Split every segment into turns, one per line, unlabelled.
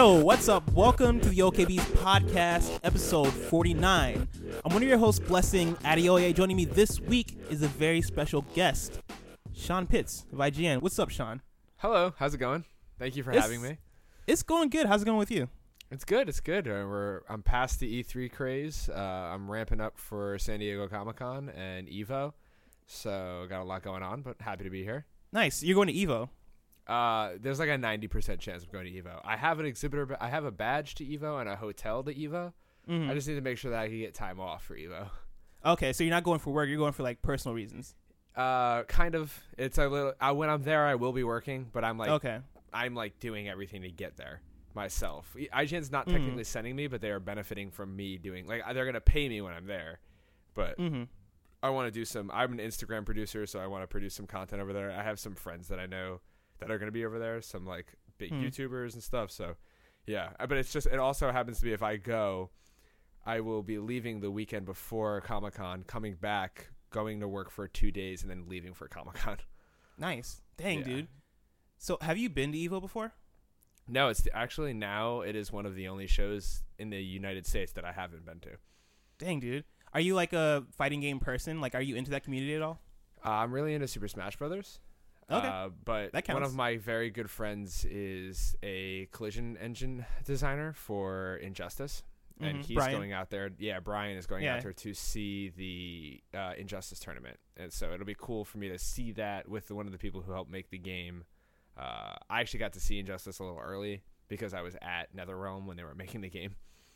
Yo, what's up? Welcome to the OKB's podcast, episode 49. I'm one of your hosts, Blessing Adeoye. Joining me this week is a very special guest, Sean Pitts of IGN. What's up, Sean?
Hello, how's it going? Thank you for having me.
It's going good. How's it going with you?
It's good. I'm past the E3 craze. I'm ramping up for San Diego Comic-Con and EVO, so got a lot going on, but happy to be here.
Nice. You're going to EVO.
There's like a 90% chance of going to EVO. I have an exhibitor, I have a badge to EVO and a hotel to EVO.
Mm-hmm.
I just need to make sure that I can get time off for EVO.
Okay, so you're not going for work. You're going for like personal reasons.
Kind of. It's a little. When I'm there, I will be working, but I'm like,
okay.
I'm like doing everything to get there myself. IGN's not technically sending me, but they are benefiting from me doing. Like they're gonna pay me when I'm there, but I want to do some. I'm an Instagram producer, so I want to produce some content over there. I have some friends that I know that are going to be over there, some like big YouTubers and stuff. So yeah, but it also happens to be if I go, I will be leaving the weekend before Comic-Con, coming back, going to work for 2 days, and then leaving for Comic-Con.
Nice. Dang, dude. So have you been to EVO before?
No, it's actually now it is one of the only shows in the United States that I haven't been to.
Dang, dude. Are you like a fighting game person? Like, are you into that community at all?
I'm really into Super Smash Brothers.
Okay.
But one of my very good friends is a collision engine designer for Injustice. And he's
Brian.
going out there. Yeah, Brian is going out there to see the Injustice tournament. And so it'll be cool for me to see that with one of the people who helped make the game. I actually got to see Injustice a little early because I was at NetherRealm when they were making the game.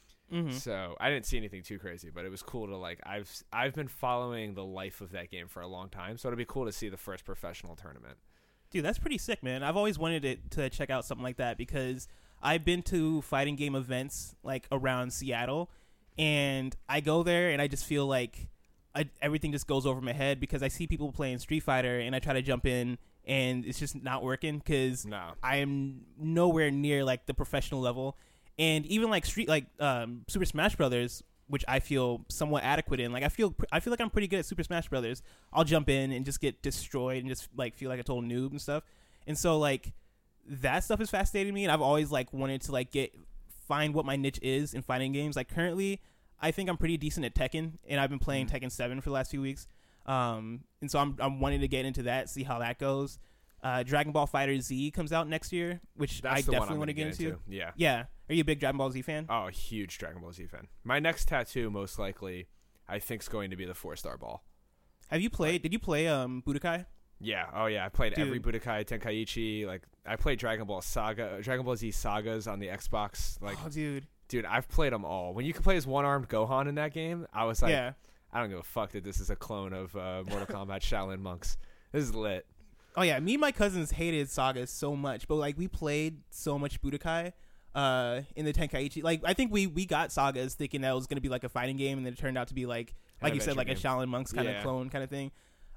So I didn't see anything too crazy, but it was cool to like I've been following the life of that game for a long time, so it'll be cool to see the first professional tournament.
Dude, that's pretty sick, man. I've always wanted to check out something like that because I've been to fighting game events like around Seattle, and I go there and I just feel like everything just goes over my head because I see people playing Street Fighter and I try to jump in and it's just not working because I am nowhere near like the professional level. And even like Super Smash Brothers, which I feel somewhat adequate in, like I feel like I'm pretty good at Super Smash Brothers. I'll jump in and just get destroyed and just like feel like a total noob and stuff. And so like that stuff is fascinating me, and I've always like wanted to like find what my niche is in fighting games. Like currently, I think I'm pretty decent at Tekken, and I've been playing Tekken 7 for the last few weeks. And so I'm wanting to get into that, see how that goes. Dragon Ball FighterZ comes out next year, which I definitely want to get into. Yeah. Are you a big Dragon Ball Z fan?
Oh, huge Dragon Ball Z fan. My next tattoo, most likely, I think is going to be the 4-star ball.
Have you played? Did you play Budokai?
Yeah. Oh, yeah. I played every Budokai, Tenkaichi. Like I played Dragon Ball Z Sagas on the Xbox. Like,
oh, dude, I've
played them all. When you can play as one-armed Gohan in that game, I was like, I don't give a fuck that this is a clone of Mortal Kombat Shaolin monks. This is lit.
Oh yeah, me and my cousins hated Sagas so much, but like we played so much Budokai in the Tenkaichi. Like I think we got Sagas thinking that it was gonna be like a fighting game, and then it turned out to be like you said, like a Shaolin monks kind of clone kind of thing.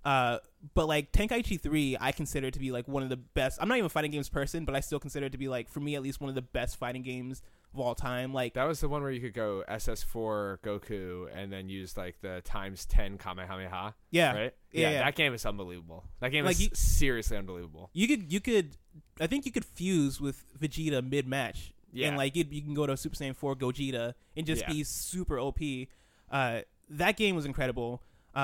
But like Tenkaichi 3, I consider to be like one of the best. I'm not even a fighting games person, but I still consider it to be like, for me at least, one of the best fighting games of all time. Like
that was the one where you could go SS4 Goku and then use like the ×10 Kamehameha.
Yeah,
right.
Yeah,
that game is unbelievable. That game is seriously unbelievable.
You could, I think you could fuse with Vegeta mid match. Yeah, and like you can go to Super Saiyan 4 Gogeta and just be super OP. That game was incredible.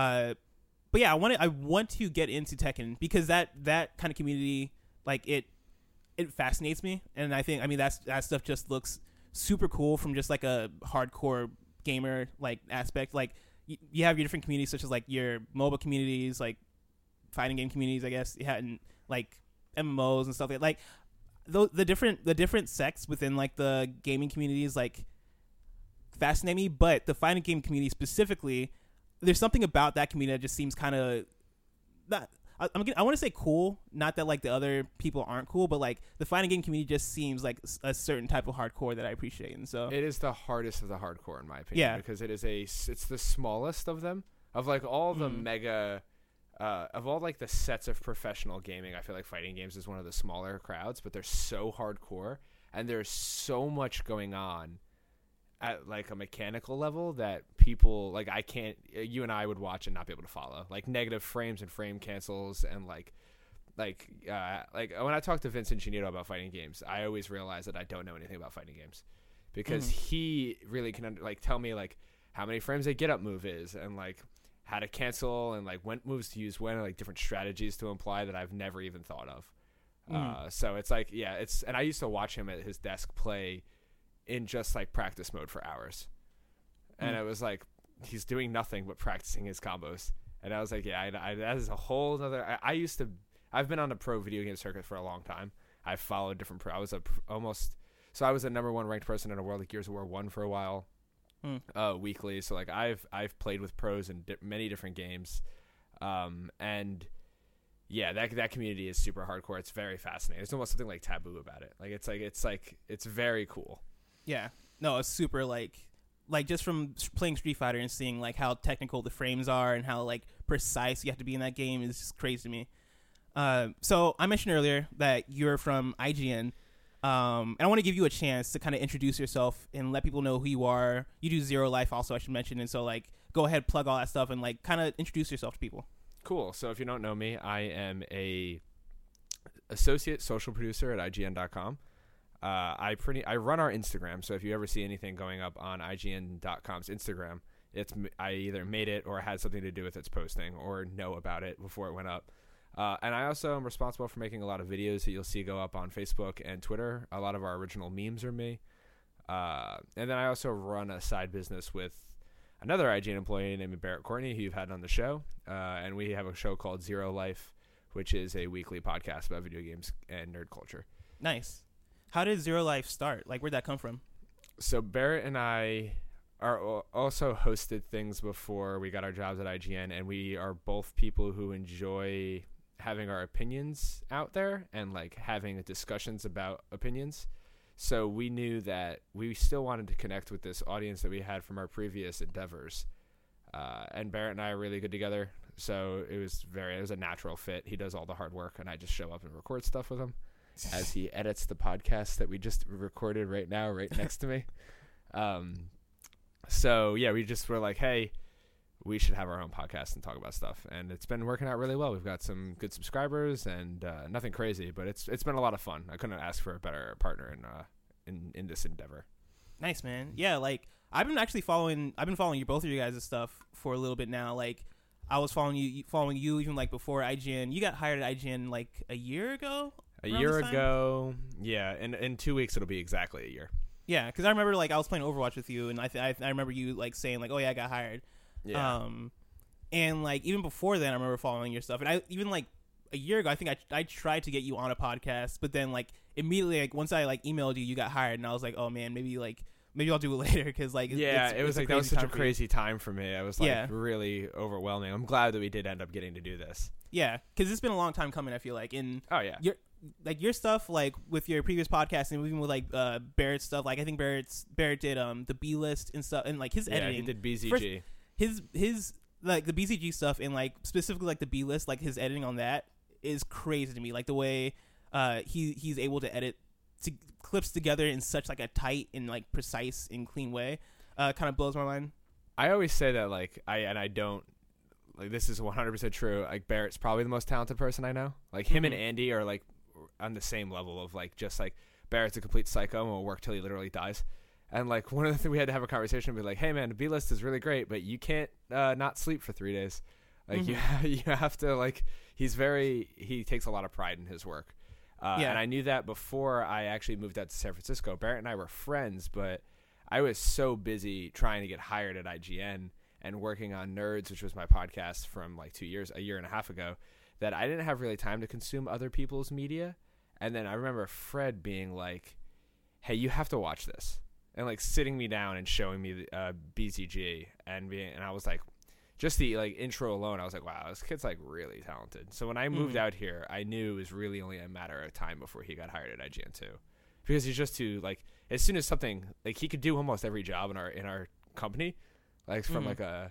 But yeah, I want to get into Tekken because that kind of community, like it fascinates me, and I mean that stuff just looks super cool from just like a hardcore gamer like aspect. Like you have your different communities, such as like your mobile communities, like fighting game communities, I guess, and like MMOs and stuff like the different sects within like the gaming communities like fascinate me, but the fighting game community specifically, there's something about that community that just seems kind of not. I want to say cool, not that like the other people aren't cool, but like the fighting game community just seems like a certain type of hardcore that I appreciate, and so
it is the hardest of the hardcore in my opinion. Yeah, because it's the smallest of them, of like all the mega, of all like the sets of professional gaming. I feel like fighting games is one of the smaller crowds, but they're so hardcore and there's so much going on at like a mechanical level that people like you and I would watch and not be able to follow, like negative frames and frame cancels and like like when I talk to Vincent Chinito about fighting games, I always realize that I don't know anything about fighting games, because he really can like tell me like how many frames a get up move is, and like how to cancel, and like when moves to use when, and like different strategies to apply that I've never even thought of. So it's like, yeah, and I used to watch him at his desk play in just like practice mode for hours, and it was like he's doing nothing but practicing his combos. And I was like, yeah, that is a whole other. I've been on the pro video game circuit for a long time. I've followed different pro. I was I was a number 1 ranked person in a World of Gears of War 1 for a while, weekly. So like I've played with pros in many different games, and yeah, that community is super hardcore. It's very fascinating. There's almost something like taboo about it. It's very cool.
Yeah, no, it's super like just from playing Street Fighter and seeing like how technical the frames are and how like precise you have to be in that game is just crazy to me. So I mentioned earlier that you're from IGN, and I want to give you a chance to kind of introduce yourself and let people know who you are. You do Zero Life also, I should mention, and so like go ahead, plug all that stuff, and like kind of introduce yourself to people.
Cool. So if you don't know me, I am a associate social producer at IGN.com. I run our Instagram, so if you ever see anything going up on IGN.com's Instagram, I either made it or had something to do with its posting or know about it before it went up. And I also am responsible for making a lot of videos that you'll see go up on Facebook and Twitter. A lot of our original memes are me. And then I also run a side business with another IGN employee named Barrett Courtney, who you've had on the show. And we have a show called Zero Life, which is a weekly podcast about video games and nerd culture.
Nice. How did Zero Life start? Like, where'd that come from?
So Barrett and I are also hosted things before we got our jobs at IGN, and we are both people who enjoy having our opinions out there and like having discussions about opinions. So we knew that we still wanted to connect with this audience that we had from our previous endeavors. And Barrett and I are really good together. So it was a natural fit. He does all the hard work and I just show up and record stuff with him as he edits the podcast that we just recorded right now, right next to me. So yeah, we just were like, hey, we should have our own podcast and talk about stuff. And it's been working out really well. We've got some good subscribers and nothing crazy, but it's been a lot of fun. I couldn't ask for a better partner in this endeavor.
Nice, man. Yeah, like I've been following you, both of you guys' stuff for a little bit now. Like I was following you even like before IGN. You got hired at IGN like a year ago?
A year ago. Yeah, in 2 weeks it'll be exactly a year.
Yeah, because I remember like I was playing Overwatch with you, and I remember you like saying like, oh yeah, I got hired.
Yeah.
And like even before then, I remember following your stuff, and I even like a year ago, I think I tried to get you on a podcast, but then like immediately, like once I like emailed you, you got hired, and I was like, oh man, maybe I'll do it later because like
it was like that was such a crazy time for me. I was like really overwhelming. I'm glad that we did end up getting to do this.
Yeah, because it's been a long time coming. I feel like
oh yeah,
your stuff like with your previous podcast and even with like Barrett's stuff. Like I think Barrett did the B list and stuff, and like his editing.
Yeah, he did BZG.
His like the BZG stuff and like specifically like the B list, like his editing on that is crazy to me. Like the way he's able to edit clips together in such like a tight and like precise and clean way kind of blows my mind.
I always say that like I don't like this is 100% true. Like Barrett's probably the most talented person I know. Like him and Andy are like on the same level of like just like Barrett's a complete psycho and will work till he literally dies. And like one of the things we had to have a conversation and be like, hey man, the B list is really great, but you can't not sleep for 3 days. Like you have to like he takes a lot of pride in his work. And I knew that before I actually moved out to San Francisco. Barrett and I were friends, but I was so busy trying to get hired at IGN and working on Nerds, which was my podcast from like a year and a half ago, that I didn't have really time to consume other people's media. And then I remember Fred being like, hey, you have to watch this. And like sitting me down and showing me BZG and I was like, just the like intro alone, I was like, wow, this kid's like really talented. So when I moved out here, I knew it was really only a matter of time before he got hired at IGN too, because he's just too like as soon as something like he could do almost every job in our company, like from like a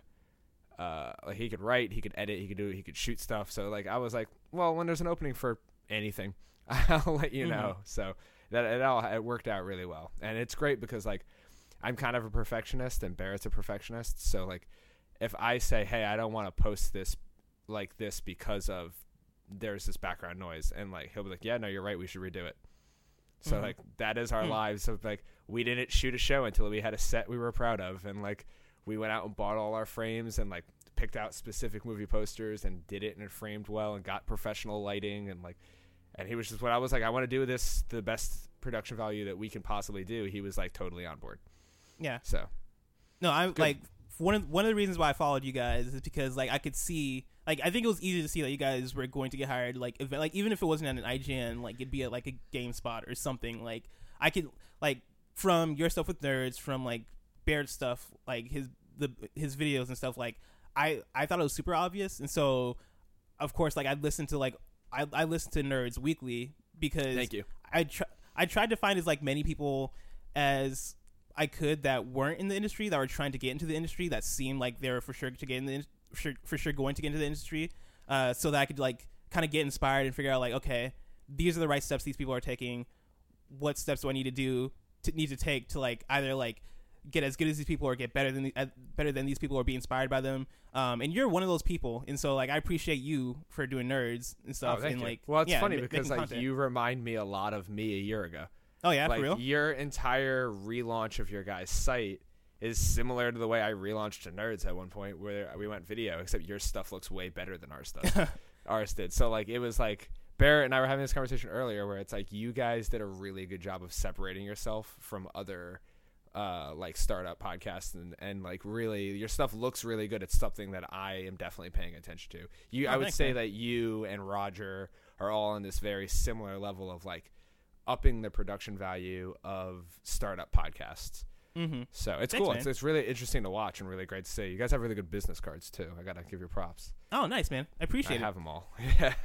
like he could write, he could edit, he could shoot stuff. So like I was like, well, when there's an opening for anything, I'll let you know. So that it worked out really well, and it's great because like I'm kind of a perfectionist and Barrett's a perfectionist, so like if I say, hey, I don't want to post this like this because of there's this background noise, and like he'll be like, yeah, no, you're right, we should redo it. So like that is our lives of like, we didn't shoot a show until we had a set we were proud of, and like we went out and bought all our frames and like picked out specific movie posters and did it, and it framed well and got professional lighting, and like, and he was just, when I was like, I want to do this the best production value that we can possibly do, he was like totally on board.
Yeah.
So
no, I'm like, one of the reasons why I followed you guys is because like I could see, like, I think it was easy to see that you guys were going to get hired, like even if it wasn't at an IGN, like it'd be at like a GameSpot or something. Like I could, like, from your stuff with nerds, from like Baird's stuff, like his videos and stuff, like I thought it was super obvious. And so of course, like I listened to Nerds Weekly because
thank you.
I tried to find as like many people as I could that weren't in the industry, that were trying to get into the industry, that seemed like they were for sure going to get into the industry, so that I could like kind of get inspired and figure out like, okay, these are the right steps these people are taking. What steps do I need to take to like either like get as good as these people or get better than these people or be inspired by them. And you're one of those people, and so like I appreciate you for doing Nerds and stuff.
Oh, thank
and
you.
Like,
well, it's
yeah,
funny because like
content.
you remind me a lot of me a year ago.
Oh yeah,
like
for real?
Your entire relaunch of your guys' site is similar to the way I relaunched to Nerds at one point, where we went video, except your stuff looks way better than our stuff. Ours did. So like it was like Barrett and I were having this conversation earlier where it's like you guys did a really good job of separating yourself from other like startup podcasts, and like really your stuff looks really good. It's something that I am definitely paying attention to. I would say that you and Roger are all on this very similar level of like upping the production value of startup podcasts.
Mm-hmm.
So it's cool. It's really interesting to watch and really great to see. You guys have really good business cards too. I gotta give you props.
Oh, nice, man. I appreciate it.
I have them all.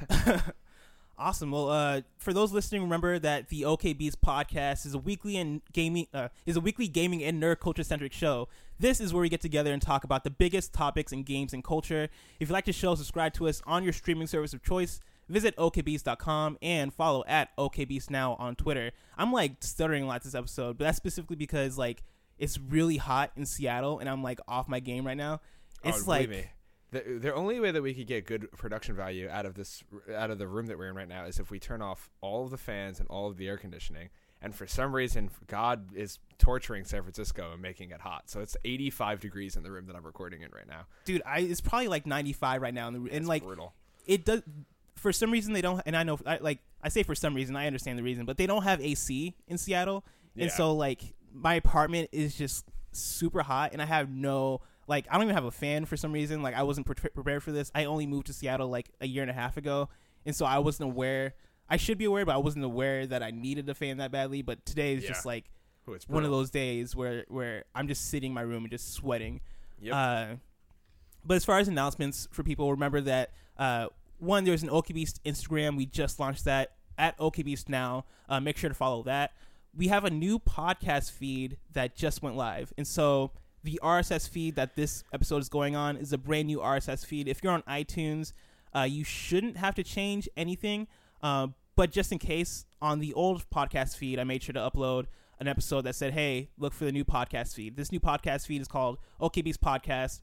Awesome. Well, for those listening, remember that the OK Beast podcast is a weekly gaming and nerd culture centric show. This is where we get together and talk about the biggest topics in games and culture. If you like the show, subscribe to us on your streaming service of choice. Visit okbeast.com and follow at okbeastnow on Twitter. I'm like stuttering a lot this episode, but that's specifically because like it's really hot in Seattle and I'm like off my game right now. It's
believe me. The only way that we could get good production value out of the room that we're in right now is if we turn off all of the fans and all of the air conditioning. And for some reason, God is torturing San Francisco and making it hot. So it's 85 degrees in the room that I'm recording in right now.
Dude, it's probably like 95 right now in the room. And like
brutal.
It does. For some reason they don't, and I know, I say for some reason, I understand the reason, but they don't have AC in Seattle, and so like my apartment is just super hot, and I have no, like, I don't even have a fan for some reason. Like I wasn't prepared for this. I only moved to Seattle like a year and a half ago, and so I wasn't aware. I should be aware, but I wasn't aware that I needed a fan that badly. But today is just like one of those days where I'm just sitting in my room and just sweating. Yep. But as far as announcements for people, remember that one, there's an OKBeast Instagram. We just launched that at OKBeast now. Make sure to follow that. We have a new podcast feed that just went live. And so the RSS feed that this episode is going on is a brand new RSS feed. If you're on iTunes, you shouldn't have to change anything. But just in case, on the old podcast feed, I made sure to upload an episode that said, hey, look for the new podcast feed. This new podcast feed is called OKBeast Podcast.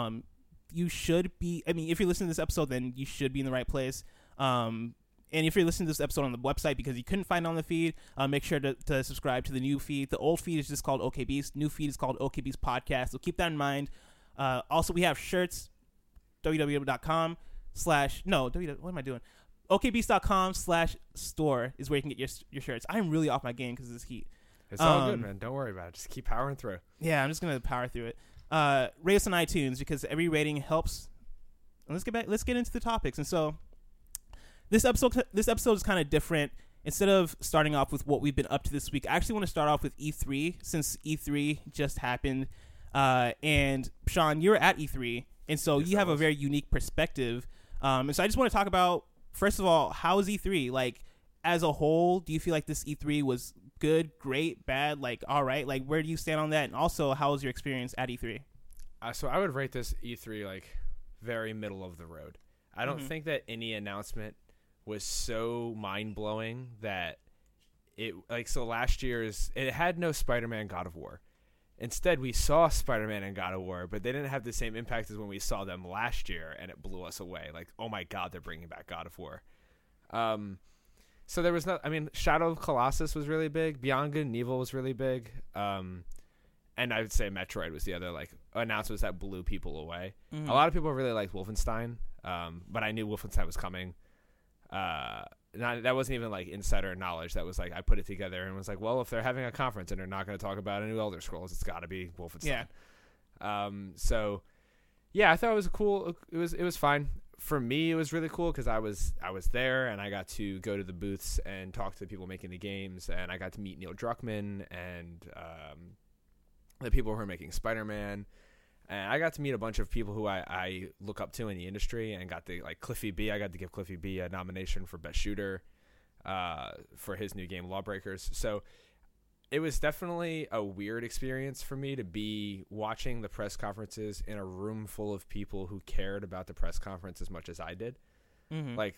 You should be, I mean, if you're listening to this episode, then you should be in the right place. And if you're listening to this episode on the website because you couldn't find it on the feed, make sure to subscribe to the new feed. The old feed is just called OKBeast. New feed is called OKBeast Podcast. So keep that in mind. Also, we have shirts, www.com/ what am I doing? okbeast.com/store is where you can get your shirts. I'm really off my game because of this heat.
It's all good, man. Don't worry about it. Just keep powering through.
Yeah, I'm just going to power through it. Rate us on iTunes because every rating helps. And let's get into the topics. And so this episode is kind of different. Instead of starting off with what we've been up to this week, I actually want to start off with E3 since E3 just happened. And Sean, you're at E3, and so you have a very unique perspective. And so I just want to talk about, first of all, how is E3? Like, as a whole, do you feel like this E3 was good, great, bad, like, all right? Like, where do you stand on that? And also, how was your experience at E3?
So I would rate this E3 like very middle of the road. I don't think that any announcement was so mind-blowing that it, like, so last year's, it had no Spider-Man God of War. Instead, we saw Spider-Man and God of War, but they didn't have the same impact as when we saw them last year, and it blew us away. Like, oh my God, they're bringing back God of War. So there was Shadow of Colossus was really big. Beyond Good and Evil was really big. And I would say Metroid was the other like announcements that blew people away. Mm-hmm. A lot of people really liked Wolfenstein, but I knew Wolfenstein was coming. That wasn't even like insider knowledge. That was like I put it together and was like, well, if they're having a conference and they're not going to talk about a new Elder Scrolls, it's got to be Wolfenstein. Yeah. So yeah, I thought it was cool. It was fine. For me, it was really cool because I was there and I got to go to the booths and talk to the people making the games, and I got to meet Neil Druckmann and the people who are making Spider-Man, and I got to meet a bunch of people who I look up to in the industry, and got to like Cliffy B. I got to give Cliffy B a nomination for Best Shooter for his new game Lawbreakers. So it was definitely a weird experience for me to be watching the press conferences in a room full of people who cared about the press conference as much as I did. Mm-hmm. Like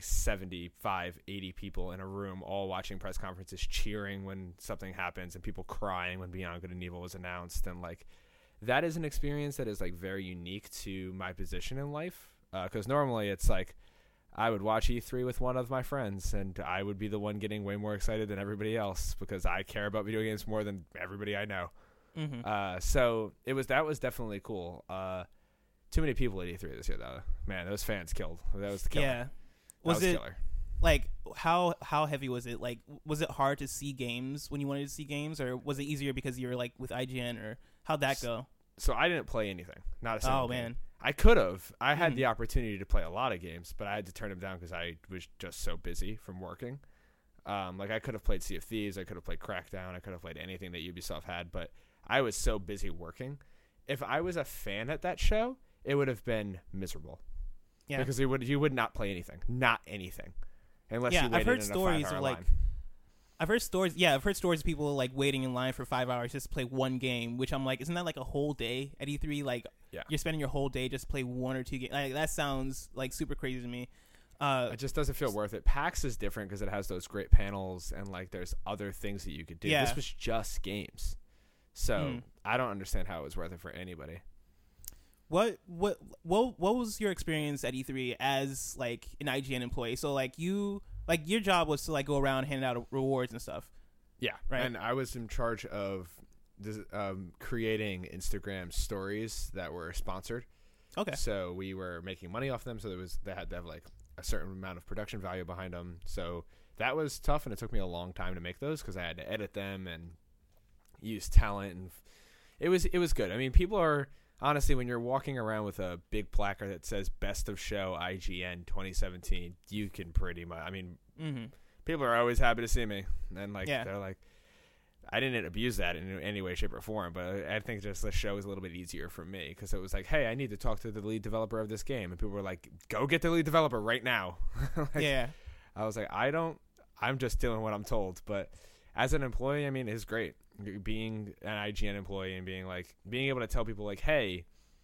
75, 80 people in a room all watching press conferences, cheering when something happens, and people crying when Beyond Good and Evil was announced. And like, that is an experience that is like very unique to my position in life. 'Cause normally it's like, I would watch E3 with one of my friends, and I would be the one getting way more excited than everybody else because I care about video games more than everybody I know. Mm-hmm. So that was definitely cool. Too many people at E3 this year, though. Man, those fans killed. That was the killer.
Yeah. Was it killer. Like how heavy was it? Like, was it hard to see games when you wanted to see games, or was it easier because you were like with IGN, or how'd that go?
So I didn't play anything. Not a single game.
Man.
I could have. I had the opportunity to play a lot of games, but I had to turn them down because I was just so busy from working. Like, I could have played Sea of Thieves. I could have played Crackdown. I could have played anything that Ubisoft had, but I was so busy working. If I was a fan at that show, it would have been miserable. Yeah. Because you would not play anything. Not anything. Unless you waited
I've heard
in
stories
a 5-hour
of like
line.
I've heard stories of people like waiting in line for 5 hours just to play one game, which I'm like, isn't that like a whole day at E3? Like, you're spending your whole day just to play one or two games. Like, that sounds like super crazy to me.
It just doesn't feel worth it. PAX is different because it has those great panels and like there's other things that you could do. Yeah. This was just games, so I don't understand how it was worth it for anybody.
What was your experience at E3 as like an IGN employee? So like your job was to like go around handing out rewards and stuff. Yeah, right.
And I was in charge of creating Instagram stories that were sponsored. Okay. So we were making money off them. So they had to have like a certain amount of production value behind them. So that was tough, and it took me a long time to make those because I had to edit them and use talent, and it was good. I mean, people are. Honestly, when you're walking around with a big placard that says Best of Show IGN 2017, you can pretty much, I mean, people are always happy to see me. And like, they're like, I didn't abuse that in any way, shape, or form, but I think just the show was a little bit easier for me because it was like, hey, I need to talk to the lead developer of this game. And people were like, go get the lead developer right now. I was like, I'm just doing what I'm told. But as an employee, I mean, it's great. Being an IGN employee and being able to tell people like, hey,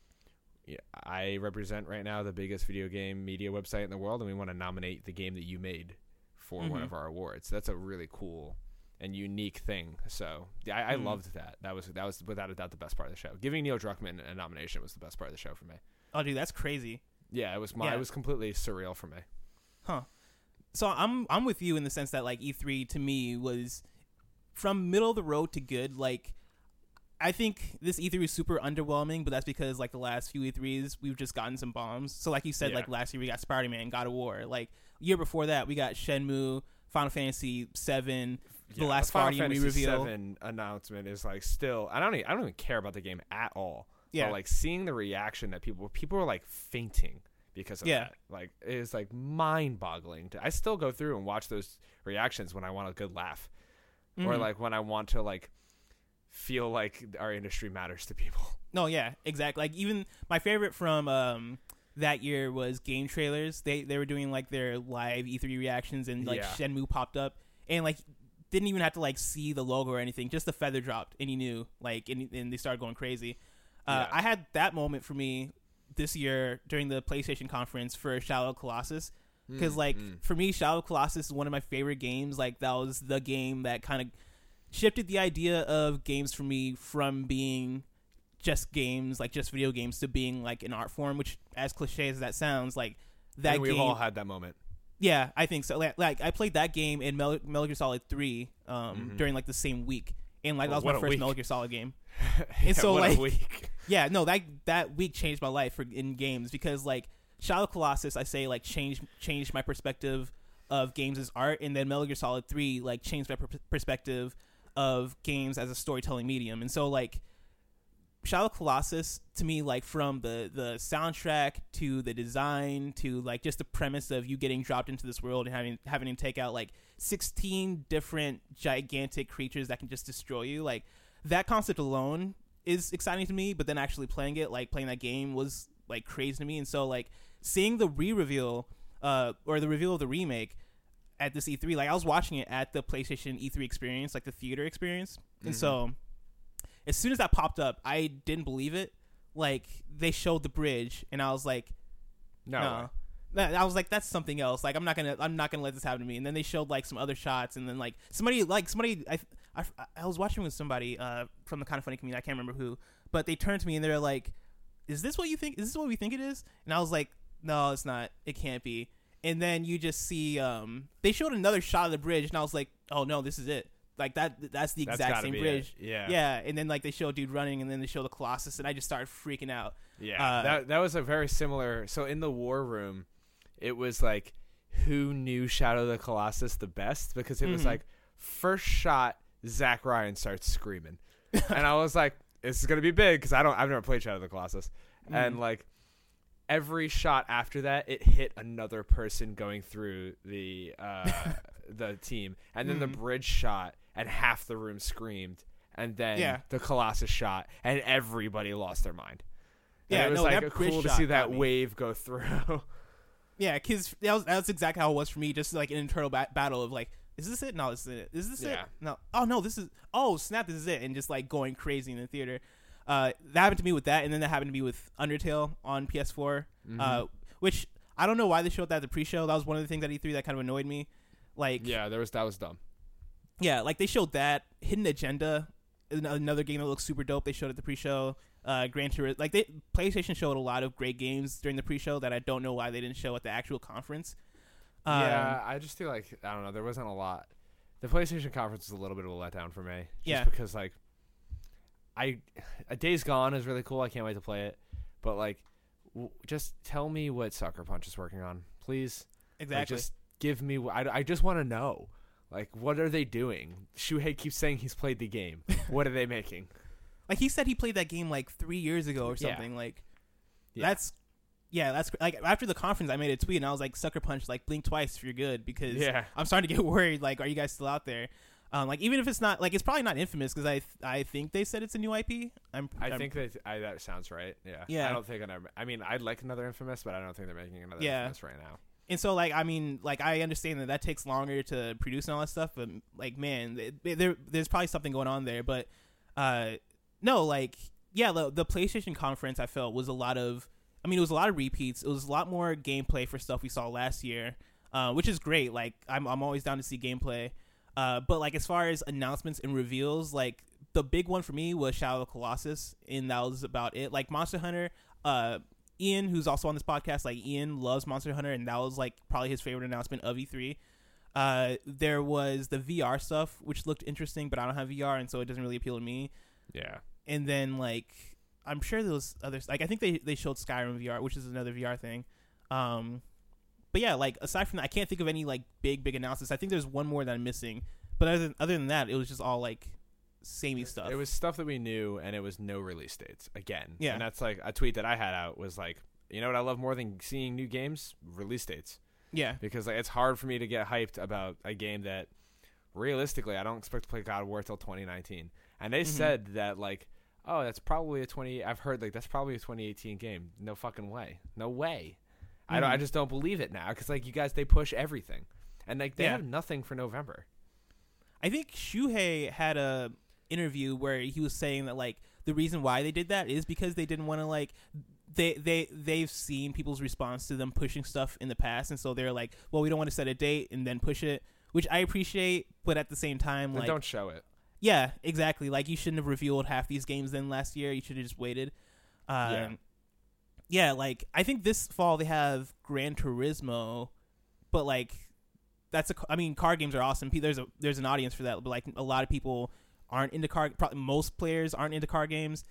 I represent right now the biggest video game media website in the world, and we want to nominate the game that you made for one of our awards. That's a really cool and unique thing. So I loved that. That was without a doubt the best part of the show. Giving Neil Druckmann a nomination was the best part of the show for me.
Oh, dude, that's crazy.
Yeah, it was completely surreal for me.
Huh. So I'm with you in the sense that like E3 to me was from middle of the road to good. Like, I think this E3 is super underwhelming, but that's because like the last few E3s we've just gotten some bombs. So like you said, like last year we got Spider-Man, God of War. Like year before that we got Shenmue, Final Fantasy 7, the last Guardian re-reveal.
Final Fantasy 7 announcement is like still. I don't even care about the game at all. Yeah. But like seeing the reaction that people were like fainting because of that. Like it is like mind-boggling. I still go through and watch those reactions when I want a good laugh. Or like when I want to like feel like our industry matters to people.
No, yeah, exactly. Like even my favorite from that year was game trailers. They were doing like their live E3 reactions, and like Shenmue popped up, and like didn't even have to like see the logo or anything. Just the feather dropped, and you knew. Like and they started going crazy. I had that moment for me this year during the PlayStation conference for Shadow of Colossus. Because, for me, Shadow of Colossus is one of my favorite games. Like, that was the game that kind of shifted the idea of games for me from being just games, like just video games, to being like an art form, which, as cliche as that sounds, like that
we've
game,
all had that moment.
Yeah, I think so. Like I played that game in Metal Gear Solid 3 during like the same week, and like that was my first Metal Gear Solid game. And so
what
like
a week.
Yeah, no, that week changed my life in games, because like Shadow of the Colossus, I say, like changed my perspective of games as art, and then Metal Gear Solid 3 like changed my perspective of games as a storytelling medium. And so like Shadow of the Colossus, to me, like from the soundtrack to the design to like just the premise of you getting dropped into this world and having to take out like 16 different gigantic creatures that can just destroy you, like that concept alone is exciting to me. But then actually playing that game was like crazy to me. And so like seeing the reveal or the reveal of the remake at this E3, like I was watching it at the PlayStation E3 experience, like the theater experience. And so as soon as that popped up, I didn't believe it. Like they showed the bridge, and I was like, no. I was like, that's something else. Like I'm not gonna let this happen to me. And then they showed like some other shots, and then like somebody I was watching with somebody from the Kind of Funny community. I can't remember who, but they turned to me and they're like, "Is this what you think? Is this what we think it is?" And I was like, "No, it's not. It can't be." And then you just see they showed another shot of the bridge, and I was like, "Oh no, this is it." Like that's the exact same bridge. Yeah. And then like they show a dude running, and then they show the Colossus, and I just started freaking out.
Yeah. That was a very similar. So in the war room, it was like, who knew Shadow of the Colossus the best? Because it was like, first shot, Zach Ryan starts screaming, and I was like, this is gonna be big, because I've never played Shadow of the Colossus, and like every shot after that, it hit another person going through the team, and then the bridge shot, and half the room screamed, and then the Colossus shot, and everybody lost their mind. And it was like cool to see that wave go through.
Yeah, because that's exactly how it was for me. Just like an internal battle of like, is this it? No, this isn't it. Is this it? No. Oh no, this is. Oh snap, this is it. And just like going crazy in the theater. That happened to me with that, and then that happened to me with Undertale on PS4, which I don't know why they showed that at the pre-show. That was one of the things at E3 that kind of annoyed me. Like,
yeah, that was dumb.
Yeah, like they showed that Hidden Agenda, another game that looks super dope. They showed at the pre-show. Gran Turismo, like PlayStation showed a lot of great games during the pre-show that I don't know why they didn't show at the actual conference.
I just feel like, I don't know, there wasn't a lot. The PlayStation conference was a little bit of a letdown for me, just because like Days Gone is really cool. I can't wait to play it, but like, just tell me what Sucker Punch is working on, please.
Exactly.
Like, just give me. I just want to know. Like, what are they doing? Shuhei keeps saying he's played the game. What are they making?
Like, he said he played that game like 3 years ago or something. Yeah. Like, that's like after the conference, I made a tweet and I was like, Sucker Punch, like blink twice if you're good, because I'm starting to get worried. Like, are you guys still out there? Like, even if it's not, like, it's probably not Infamous, because I think they said it's a new IP. I think
that sounds right. Yeah. I don't think I'd like another Infamous, but I don't think they're making another Infamous right now.
And so, like, I mean, like, I understand that takes longer to produce and all that stuff, but, like, man, there's probably something going on there. But, no, like, yeah, the PlayStation conference, I felt, was a lot of repeats. It was a lot more gameplay for stuff we saw last year, which is great. Like, I'm always down to see gameplay. But, like, as far as announcements and reveals, like, the big one for me was Shadow of the Colossus, and that was about it. Like, Monster Hunter, Ian, who's also on this podcast, like, Ian loves Monster Hunter, and that was, like, probably his favorite announcement of E3. There was the VR stuff, which looked interesting, but I don't have VR, and so it doesn't really appeal to me.
Yeah.
And then, like, I'm sure there was others. Like, I think they showed Skyrim VR, which is another VR thing. But yeah, like, aside from that, I can't think of any, like, big announcements. I think there's one more that I'm missing. But other than that, it was just all, like, samey stuff.
It was stuff that we knew, and it was no release dates again.
Yeah.
And that's like a tweet that I had out was like, you know what I love more than seeing new games? Release dates.
Yeah.
Because like, it's hard for me to get hyped about a game that realistically I don't expect to play God of War till 2019. And they said that like, oh, that's probably I've heard like that's probably a 2018 game. No fucking way. No way. I just don't believe it now, because like you guys, they push everything, and like they have nothing for November.
I think Shuhei had a interview where he was saying that like the reason why they did that is because they didn't want to like they've seen people's response to them pushing stuff in the past, and so they're like, well, we don't want to set a date and then push it, which I appreciate, but at the same time,
then
like,
don't show it.
Yeah, exactly. Like, you shouldn't have revealed half these games then last year. You should have just waited. Yeah, like, I think this fall they have Gran Turismo, but, like, card games are awesome. There's an audience for that, but, like, a lot of people aren't into probably most players aren't into card games.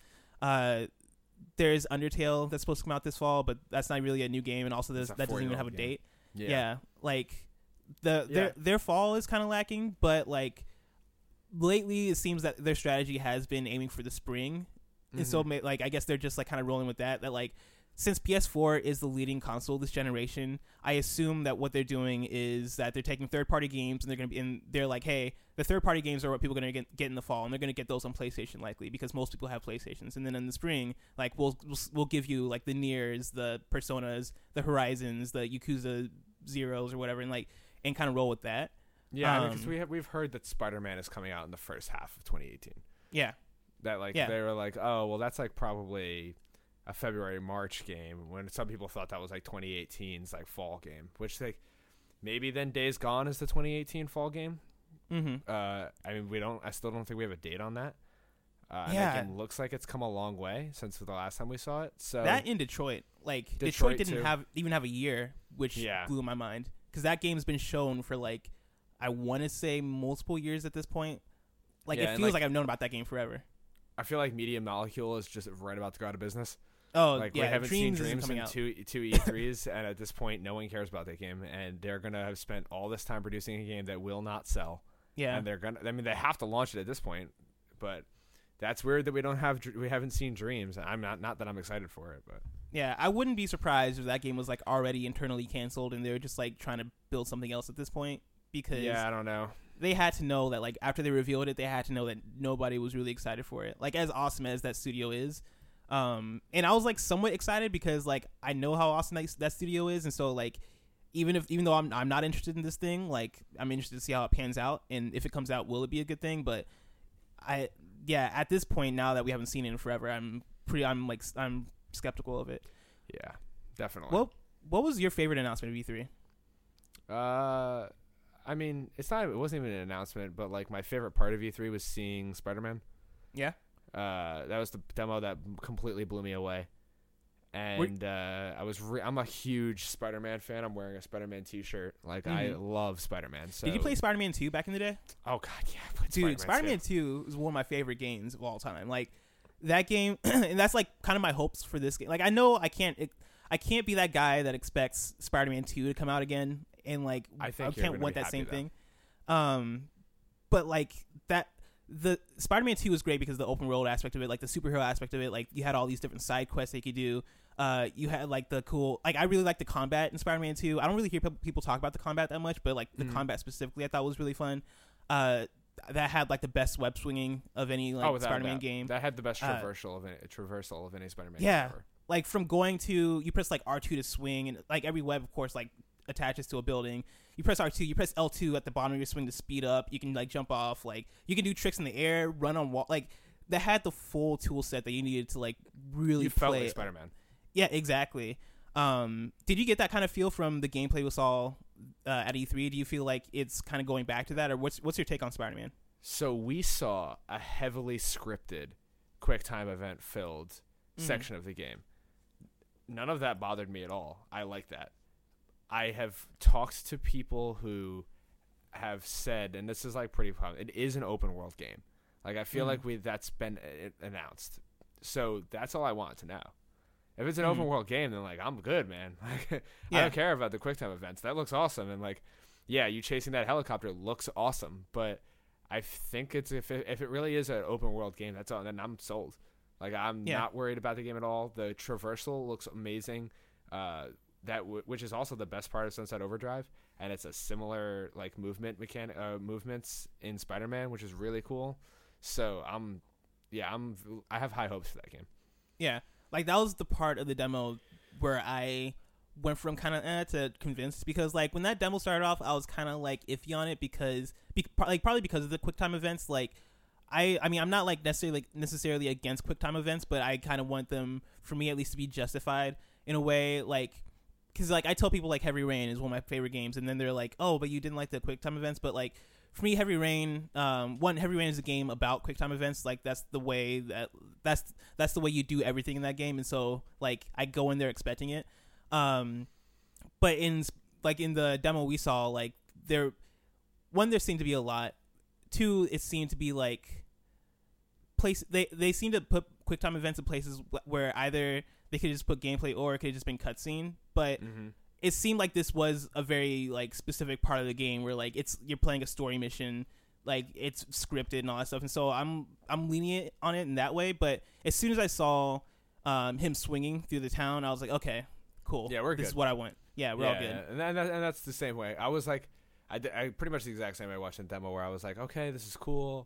There's Undertale that's supposed to come out this fall, but that's not really a new game, and also that doesn't even have a date. Yeah, like, their fall is kind of lacking, but, like, lately it seems that their strategy has been aiming for the spring, and so, like, I guess they're just, like, kind of rolling with that, like, since PS4 is the leading console this generation, I assume that what they're doing is that they're taking third-party games, and they're like, hey, the third-party games are what people are going to get in the fall, and they're going to get those on PlayStation likely, because most people have PlayStations. And then in the spring, like, we'll give you, like, the Niers, the Personas, the Horizons, the Yakuza Zeros or whatever, and kind of roll with that.
Yeah, because we've heard that Spider-Man is coming out in the first half of 2018.
Yeah.
That, like, they were like, oh, well, that's, like, probably a February-March game, when some people thought that was, like, 2018's, like, fall game, which, like, maybe then Days Gone is the 2018 fall game. I mean, I still don't think we have a date on that. And that game looks like it's come a long way since the last time we saw it. So
that in Detroit, like, Detroit didn't even have a year, which blew my mind, because that game's been shown for, like, I want to say multiple years at this point. Like, it feels like I've known about that game forever.
I feel like Media Molecule is just right about to go out of business.
Oh,
like, we haven't seen Dreams in two E3s, and at this point, no one cares about that game, and they're gonna have spent all this time producing a game that will not sell. Yeah, and they have to launch it at this point, but that's weird that we haven't seen Dreams. I'm not that I'm excited for it, but
yeah, I wouldn't be surprised if that game was, like, already internally canceled, and they're just, like, trying to build something else at this point, because
I don't know.
They had to know that, like, after they revealed it, they had to know that nobody was really excited for it. Like, as awesome as that studio is. And I was, like, somewhat excited because, like, I know how awesome that studio is. And so, like, even though I'm not interested in this thing, like, I'm interested to see how it pans out. And if it comes out, will it be a good thing? But at this point, now that we haven't seen it in forever, I'm skeptical of it.
Yeah, definitely.
Well, what was your favorite announcement of
E3? I mean, it wasn't even an announcement, but, like, my favorite part of E3 was seeing Spider-Man.
Yeah.
That was the demo that completely blew me away. And I'm a huge Spider-Man fan. I'm wearing a Spider-Man t-shirt. Like, I love Spider-Man. So.
Did you play Spider-Man 2 back in the day?
Oh, God, yeah. I played
Dude, Spider-Man 2 is one of my favorite games of all time. Like, that game, and that's, like, kind of my hopes for this game. Like, I know I can't be that guy that expects Spider-Man 2 to come out again. And, like, I can't want that same thing. But, like, the Spider-Man 2 was great because of the open world aspect of it, like the superhero aspect of it. Like, you had all these different side quests they could do. You had, like, the cool, like, I really like the combat in Spider-Man 2. I don't really hear people talk about the combat that much, but, like, the combat specifically I thought was really fun. That had, like, the best web swinging of any, like, Spider-Man game.
That had the best traversal of any Spider-Man game ever.
Like, from going to, you press, like, R2 to swing, and, like, every web, of course, like, attaches to a building. You press R2, you press L2 at the bottom of your swing to speed up. You can, like, jump off. Like, you can do tricks in the air, run on wall. Like, that had the full tool set that you needed to, like, really play.
You felt like Spider-Man.
Yeah, exactly. Did you get that kind of feel from the gameplay we saw at E3? Do you feel like it's kind of going back to that, or what's your take on Spider-Man?
So we saw a heavily scripted, QuickTime event filled section of the game. None of that bothered me at all. I like that. I have talked to people who have said, and this is, like, pretty common, it is an open world game. Like, I feel like that's been announced. So that's all I want to know. If it's an open world game, then, like, I'm good, man. Like, I don't care about the QuickTime events. That looks awesome. And, like, yeah, you chasing that helicopter looks awesome. But I think if it really is an open world game, that's all. Then I'm sold. Like, I'm not worried about the game at all. The traversal looks amazing. Which is also the best part of Sunset Overdrive, and it's a similar, like, movements in Spider-Man, which is really cool. So I have high hopes for that game.
Yeah, like, that was the part of the demo where I went from kind of to convinced, because, like, when that demo started off, I was kind of, like, iffy on it because probably because of the QuickTime events. Like, I mean, I'm not, like, necessarily against QuickTime events, but I kind of want them, for me at least, to be justified in a way, like. Because, like, I tell people, like, Heavy Rain is one of my favorite games, and then they're like, oh, but you didn't like the QuickTime events. But, like, for me, Heavy Rain, Heavy Rain is a game about QuickTime events. Like that's the way that's the way you do everything in that game, and so like I go in there expecting it. But in the demo we saw, like there seemed to be a lot. Two, it seemed to be like they seem to put QuickTime events in places where either they could just put gameplay or it could have just been cutscene, but it seemed like this was a very like specific part of the game where like you're playing a story mission, like it's scripted and all that stuff, and so I'm lenient on it in that way. But as soon as I saw him swinging through the town, I was like, okay, cool,
yeah, we're good.
This is what I want. Yeah, we're all good.
Yeah. And that's the same way. I was like, I pretty much the exact same way watching the demo where I was like, okay, this is cool,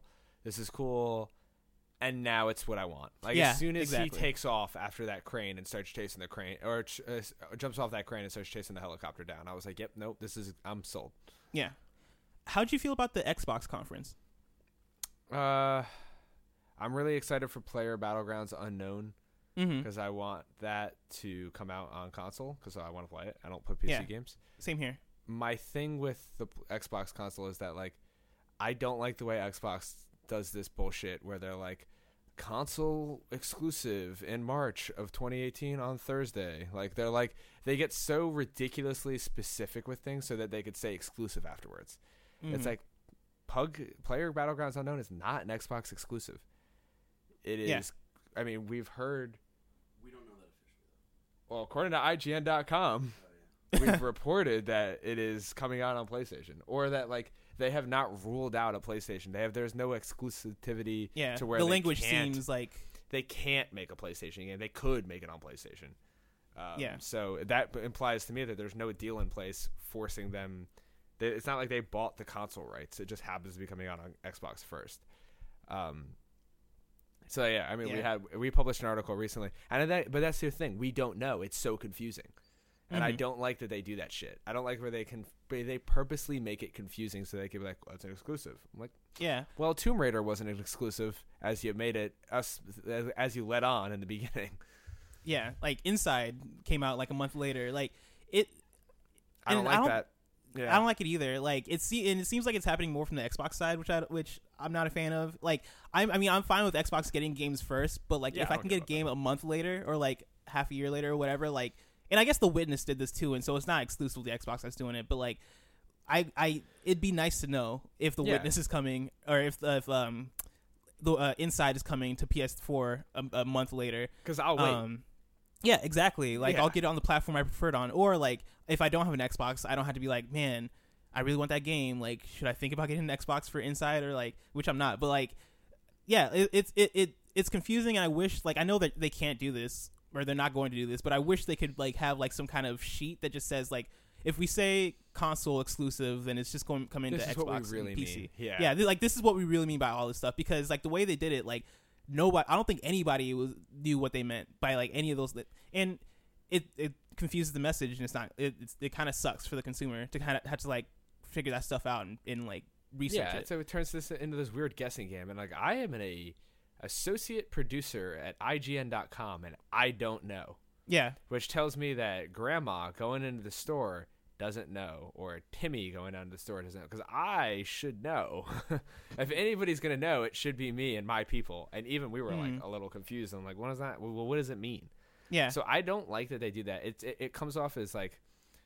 and now it's what I want. Like as soon as he takes off after that crane and starts chasing the crane, or jumps off that crane and starts chasing the helicopter down, I was like, yep, nope, I'm sold.
Yeah. How'd you feel about the Xbox conference?
I'm really excited for Player Battlegrounds Unknown because I want that to come out on console because I want to play it. I don't play PC games.
Same here.
My thing with the Xbox console is that like I don't like the way Xbox does this bullshit where they're like console exclusive in March of 2018 on Thursday. Like they're like they get so ridiculously specific with things so that they could say exclusive afterwards. It's like Player Battlegrounds Unknown is not an Xbox exclusive. It is. Yeah. I mean, we've heard.
We don't know that officially, though.
Well, according to IGN.com, we've reported that it is coming out on PlayStation, or that like they have not ruled out a PlayStation. There's no exclusivity to where
the language seems like
they can't make a PlayStation game. They could make it on PlayStation. So that implies to me that there's no deal in place forcing them. It's not like they bought the console rights. It just happens to be coming out on Xbox first. So yeah, I mean, we published an article recently, but that's the thing. We don't know. It's so confusing, and I don't like that they do that shit. I don't like where they purposely make it confusing so they can be like, well, it's an exclusive. I'm like,
yeah.
Well, Tomb Raider wasn't an exclusive as you made it as you let on in the beginning.
Yeah, like Inside came out like a month later. Like it.
I don't like that. Yeah.
I don't like it either. Like it seems like it's happening more from the Xbox side, which I'm not a fan of. Like I'm fine with Xbox getting games first, but like if I can get a game a month later or like half a year later or whatever, like, and I guess The Witness did this too, and so it's not exclusively Xbox that's doing it, but like it'd be nice to know if The Witness is coming or if the Inside is coming to PS4 a month later.
Because I'll wait.
Yeah, exactly. Like I'll get it on the platform I prefer it on, or like if I don't have an Xbox, I don't have to be like, man, I really want that game. Like, should I think about getting an Xbox for Inside or like, which I'm not, but like, yeah, it's confusing, and I wish like I know that they can't do this or they're not going to do this, but I wish they could like have like some kind of sheet that just says like if we say console exclusive, then it's just going to come into Xbox
really
and PC.
Mean. Yeah,
yeah, like this is what we really mean by all this stuff because like the way they did it, like. Nobody, I don't think anybody knew what they meant by like any of those, and it confuses the message, and it's not. It kind of sucks for the consumer to kind of have to like figure that stuff out and like research it.
So it turns this into this weird guessing game, and like I am an associate producer at IGN.com, and I don't know.
Yeah,
which tells me that Grandma going into the store doesn't know, or Timmy going down to the store doesn't know, because I should know. If anybody's gonna know, it should be me and my people. And even we were like a little confused. I'm like, what is that? Well, what does it mean?
Yeah.
So I don't like that they do that. It comes off as like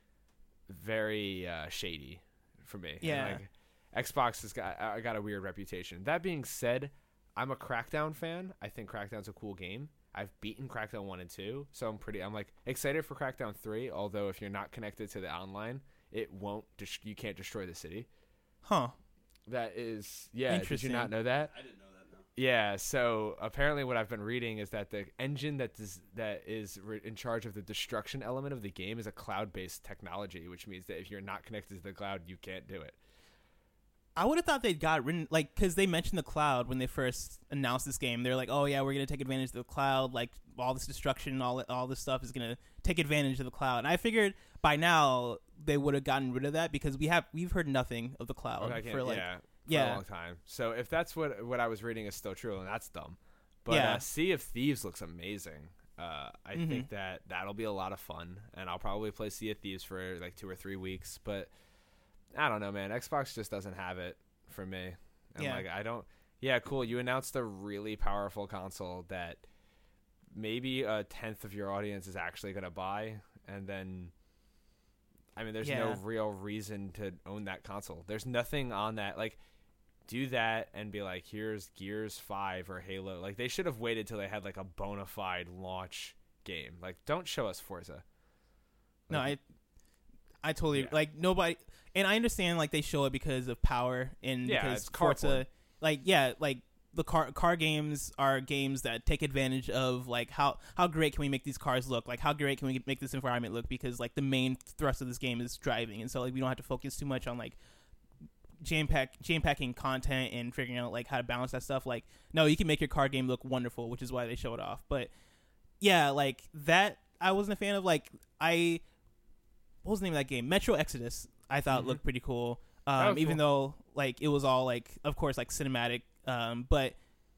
very shady for me.
Yeah.
And, like, Xbox has got a weird reputation. That being said, I'm a Crackdown fan. I think Crackdown's a cool game. I've beaten Crackdown 1 and 2, so I'm like excited for Crackdown 3, although if you're not connected to the online, you can't destroy the city.
Huh.
That is, yeah. Did you not know that?
I didn't know that, no.
Yeah, so apparently what I've been reading is that the engine that is in charge of the destruction element of the game is a cloud-based technology, which means that if you're not connected to the cloud, you can't do it.
I would have thought they'd got written, like, because they mentioned the cloud when they first announced this game. They're like, oh, yeah, we're going to take advantage of the cloud. Like, all this destruction, all this stuff is going to take advantage of the cloud. And I figured by now they would have gotten rid of that because we've heard nothing of the cloud for a long
time. So if that's what I was reading is still true, then that's dumb. But Sea of Thieves looks amazing. I think that'll be a lot of fun. And I'll probably play Sea of Thieves for like 2 or 3 weeks. But I don't know, man. Xbox just doesn't have it for me. And
Yeah.
like I don't. Yeah, cool. You announced a really powerful console that maybe a tenth of your audience is actually gonna buy, and then. I mean, there's no real reason to own that console. There's nothing on that. Like, do that and be like, here's Gears 5 or Halo. Like, they should have waited till they had, like, a bona fide launch game. Like, don't show us Forza.
Like, no, I totally, like, nobody, and I understand, like, they show it because of power and because
it's Forza,
like, the car games are games that take advantage of like how great can we make these cars look, like how great can we make this environment look, because like the main thrust of this game is driving, and so like we don't have to focus too much on like jam packing content and figuring out like how to balance that stuff. Like, no, you can make your car game look wonderful, which is why they show it off. But yeah, like that I wasn't a fan of. Like, what was the name of that game? Metro Exodus I thought looked pretty cool. Even though like it was all like, of course, like cinematic. But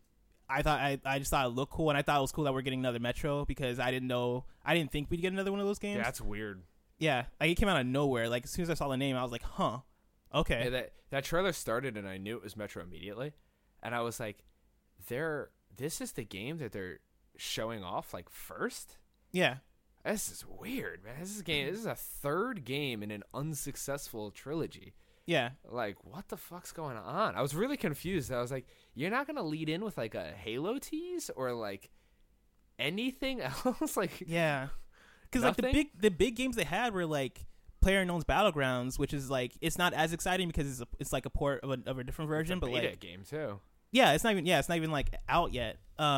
I just thought it looked cool, and I thought it was cool that we're getting another Metro, because I didn't think we'd get another one of those games.
Yeah, that's weird.
Yeah, like it came out of nowhere. Like as soon as I saw the name, I was like, huh, okay.
Yeah, that trailer started, and I knew it was Metro immediately, and I was like, this is the game that they're showing off like first.
Yeah,
this is weird, man. This is a third game in an unsuccessful trilogy.
Yeah.
Like, what the fuck's going on? I was really confused. I was like, you're not going to lead in with, like, a Halo tease or, like, anything else? Like,
yeah. Because, like, the big games they had were, like, PlayerUnknown's Battlegrounds, which is, like, it's not as exciting because it's like, a port of a different version.
It's a
beta
like, game, too.
Yeah, it's not even, like, out yet.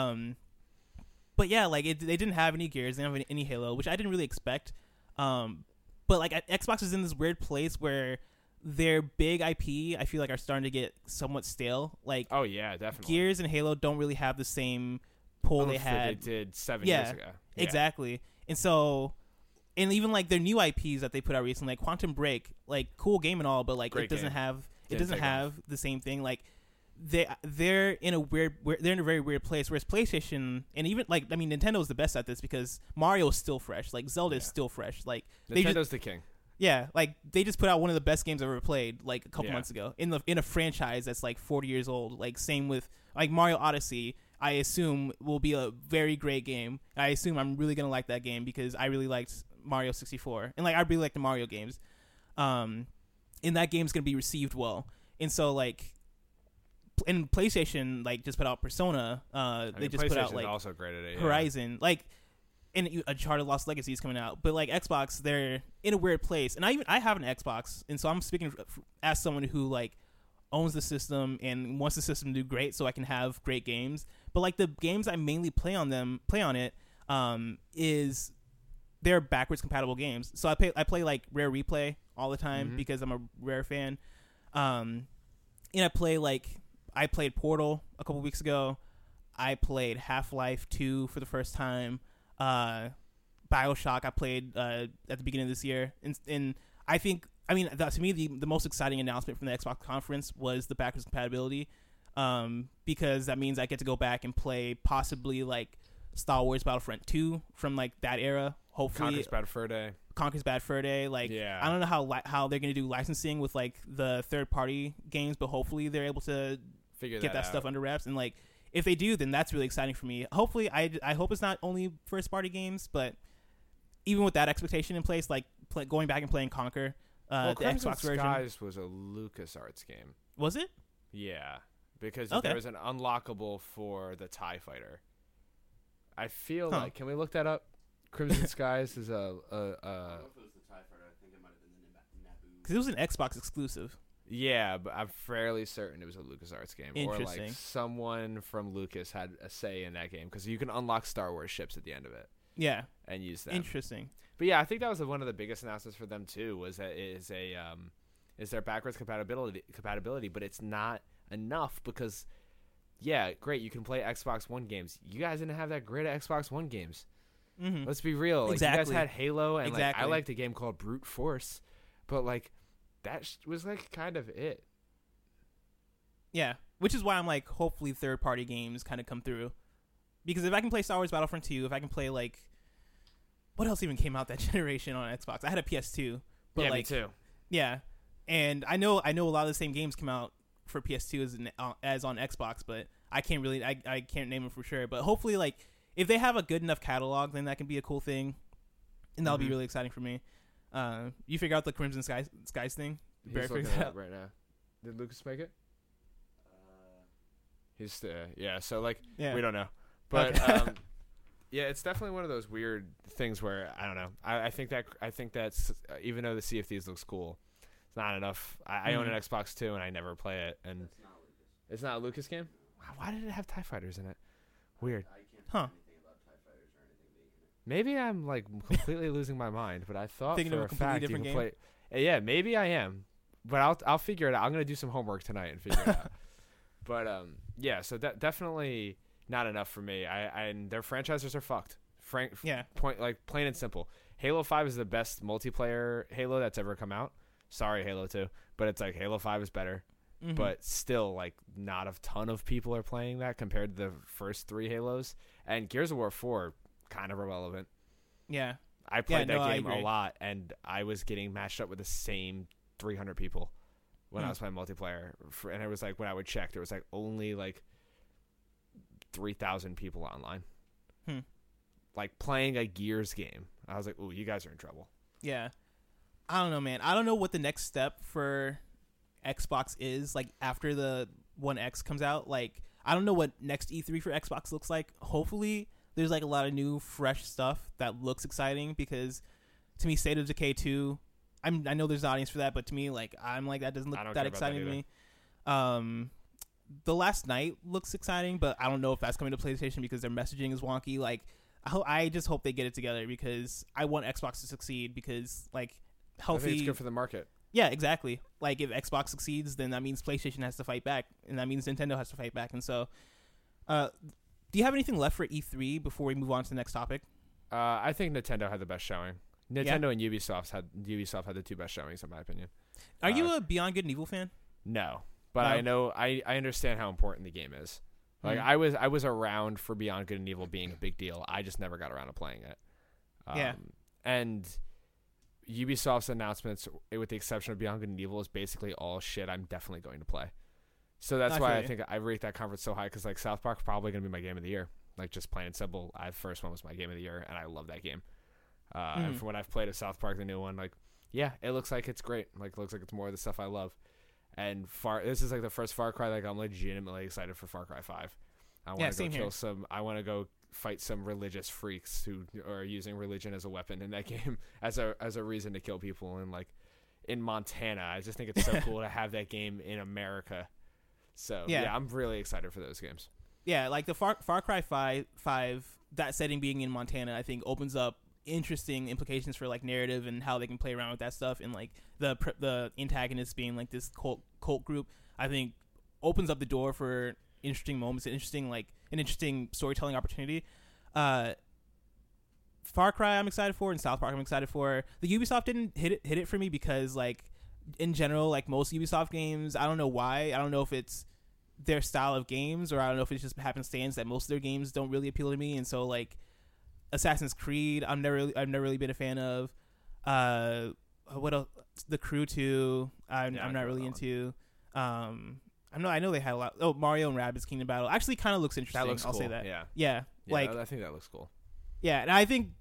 But, yeah, like, they didn't have any Gears. They didn't have any Halo, which I didn't really expect. But, like, Xbox is in this weird place where their big IP, I feel like, are starting to get somewhat stale. Like,
oh yeah, definitely.
Gears and Halo don't really have the same pull they had.
They did 7 years ago. Yeah.
Exactly. And so, and even like their new IPs that they put out recently, like Quantum Break, like cool game and all, but like
Great
it doesn't
game.
have the same thing. Like they're in a very weird place. Whereas PlayStation, and even like, I mean, Nintendo's the best at this because Mario is still fresh. Like Zelda is still fresh. Like
Nintendo's the king.
Yeah, like they just put out one of the best games I've ever played like a couple months ago in a franchise that's like 40 years old. Like same with like Mario Odyssey, I assume will be a very great game. I assume I'm really gonna like that game because I really liked Mario 64, and like I really like the Mario games. And that game's gonna be received well. And so like, and PlayStation like just put out Persona. They just put out like
also great at it,
Horizon, like. And Uncharted Lost Legacy is coming out, but like Xbox, they're in a weird place. And I have an Xbox, and so I'm speaking as someone who like owns the system and wants the system to do great, so I can have great games. But like the games I mainly play on it, is they're backwards compatible games. So I play like Rare Replay all the time because I'm a Rare fan. And I played Portal a couple weeks ago. I played Half-Life 2 for the first time. BioShock I played at the beginning of this year, and I think, I mean, to me the most exciting announcement from the Xbox conference was the backwards compatibility, because that means I get to go back and play possibly like Star Wars Battlefront 2 from like that era. Hopefully, Conker's Bad Fur Day. Like,
yeah.
I don't know how they're gonna do licensing with like the third party games, but hopefully they're able to get that stuff under wraps. And like, if they do, then that's really exciting for me. Hopefully, I hope it's not only first party games, but even with that expectation in place, like going back and playing Conker, the
Crimson
Xbox version.
Skies was a LucasArts game.
Was it?
Yeah, because
Okay.
there was an unlockable for the TIE Fighter. I feel
Huh.
like, can we look that up? Crimson Skies is
I don't know if it was the TIE Fighter. I think it might have been the Naboo.
Because it was an Xbox exclusive.
Yeah, but I'm fairly certain it was a LucasArts game. Or
Interesting.
like someone from Lucas had a say in that game, because you can unlock Star Wars ships at the end of it
Yeah.
and use them.
Interesting.
But yeah, I think that was one of the biggest announcements for them too. Was that is their backwards compatibility, but it's not enough because, yeah, great, you can play Xbox One games. You guys didn't have that great at Xbox One games.
Mm-hmm.
Let's be real. Like,
Exactly.
you guys had Halo, and like I
Exactly.
liked a game called Brute Force, but like that was like kind of it.
Yeah, which is why I'm like, hopefully third party games kind of come through, because if I can play Star Wars Battlefront 2, if I can play like, what else even came out that generation on Xbox? I had a PS2, but
yeah,
like,
me too.
yeah, and I know a lot of the same games come out for PS2 as on Xbox, but I can't name them for sure. But hopefully, like if they have a good enough catalog, then that can be a cool thing, and that'll be really exciting for me. You figure out the Crimson Skies thing?
He's looking it up right now. Did Lucas make it? He's yeah. So like we don't know, but yeah, it's definitely one of those weird things where I don't know. I think that's even though the Sea of Thieves looks cool, it's not enough. I own an Xbox too, and I never play it. And it's not a Lucas game. Why did it have TIE Fighters in it? Weird.
Huh.
Maybe I'm like completely losing my mind, but I thought
thinking
for
of a
a
completely
fact you
different
can
game?
play. Yeah, maybe I am, but I'll figure it out. I'm gonna do some homework tonight and figure it out. But yeah, so definitely not enough for me. And their franchises are fucked. Plain and simple. Halo 5 is the best multiplayer Halo that's ever come out. Sorry, Halo 2, but it's like Halo 5 is better.
Mm-hmm.
But still, like, not a ton of people are playing that compared to the first 3 Halos. And Gears of War 4, kind of irrelevant.
Yeah.
I played that game a lot, and I was getting matched up with the same 300 people when I was playing multiplayer. And it was like, when I would check, there was like only like 3,000 people online. Like playing a Gears game. I was like, ooh, you guys are in trouble.
Yeah. I don't know, man. I don't know what the next step for Xbox is, like after the One X comes out. Like, I don't know what next E3 for Xbox looks like. Hopefully there's like a lot of new, fresh stuff that looks exciting, because to me, State of Decay 2, I know there's an audience for that, but to me, like, I'm like, that doesn't look that exciting to me. The Last Night looks exciting, but I don't know if that's coming to PlayStation because their messaging is wonky. Like, I just hope they get it together, because I want Xbox to succeed, because like healthy.
I think it's good for the market.
Yeah, exactly. Like if Xbox succeeds, then that means PlayStation has to fight back, and that means Nintendo has to fight back. And so, do you have anything left for E3 before we move on to the next topic?
I think Nintendo had the best showing. Nintendo and Ubisoft had the 2 best showings in my opinion.
Are you a Beyond Good and Evil fan?
No, but I know I understand how important the game is. Like I was around for Beyond Good and Evil being a big deal. I just never got around to playing it. And Ubisoft's announcements, with the exception of Beyond Good and Evil, is basically all shit I'm definitely going to play. So that's why I think I rate that conference so high, because like South Park's probably going to be my game of the year. Like, just plain and simple. The first one was my game of the year, and I love that game. And from what I've played of South Park, the new one, like, yeah, it looks like it's great. Like, it looks like it's more of the stuff I love. And this is like the first Far Cry. Like, I'm legitimately excited for Far Cry 5. I want to go kill some. I want to go fight some religious freaks who are using religion as a weapon in that game as a reason to kill people. And like in Montana, I just think it's so cool to have that game in America. So yeah, I'm really excited for those games.
Yeah, like the Far Cry 5, that setting being in Montana, I think opens up interesting implications for like narrative and how they can play around with that stuff, and like the antagonist being like this cult group, I think opens up the door for interesting moments, an interesting storytelling opportunity. Far Cry I'm excited for, and South Park I'm excited for. The Ubisoft didn't hit it for me, because like in general, like most Ubisoft games, I don't know why. I don't know if it's their style of games, or I don't know if it's just happenstance that most of their games don't really appeal to me. And so like Assassin's Creed, I've never really been a fan of. What else? The Crew 2, I'm not really into. I know they had a lot. Oh, Mario and Rabbids Kingdom Battle actually kind of looks interesting.
That looks
I'll
cool.
say that.
Yeah.
Like
I think that looks cool.
Yeah, and I think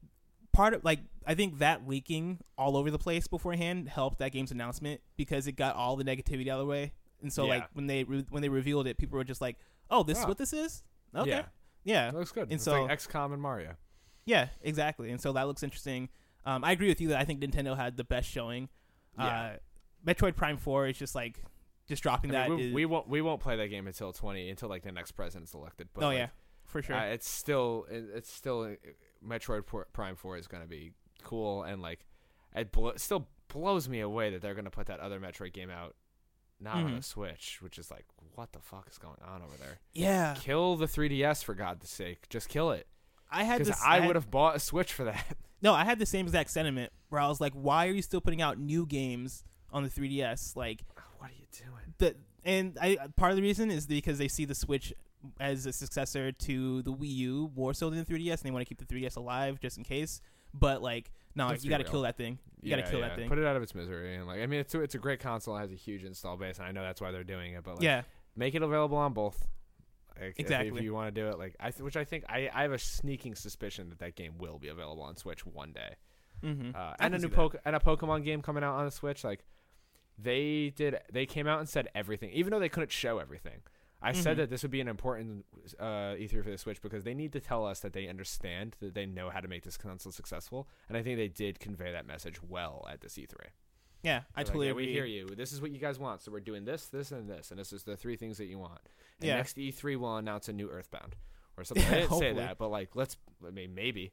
I think that leaking all over the place beforehand helped that game's announcement, because it got all the negativity out of the way. And so like when they revealed it, people were just like, "Oh, this is what this is." Okay, yeah,
that looks good.
And
it's
so
like XCOM and Mario.
Yeah, exactly. And so that looks interesting. I agree with you that I think Nintendo had the best showing. Metroid Prime 4 is just like dropping that.
We won't play that game until like the next president's elected. But
for sure.
It's still Metroid Prime 4 is going to be cool, and like it still blows me away that they're going to put that other Metroid game out not on a Switch, which is like, what the fuck is going on over there?
Yeah,
kill the 3DS for God's sake, just kill it.
I
would have bought a Switch for that.
No, I had the same exact sentiment where I was like, why are you still putting out new games on the 3DS? Like,
what are you doing?
Part of the reason is because they see the Switch as a successor to the Wii U more so than the 3DS, and they want to keep the 3DS alive just in case. but like no,
Let's
you
be
got to
real.
kill that thing. You got to kill that thing.
Put it out of its misery. And like, I mean, it's a great console. It has a huge install base, and I know that's why they're doing it. But like, make it available on both. Like,
exactly.
If you want to do it, like which I think I have a sneaking suspicion that game will be available on Switch one day.
Mm-hmm.
And a Pokemon game coming out on the Switch. Like they came out and said everything, even though they couldn't show everything. I said that this would be an important E3 for the Switch because they need to tell us that they understand, that they know how to make this console successful, and I think they did convey that message well at this E3.
Yeah, I totally agree.
We hear you. This is what you guys want, so we're doing this, this, and this, and this is the 3 things that you want. And next E3 we'll announce a new Earthbound or something. I didn't say that, but like, maybe.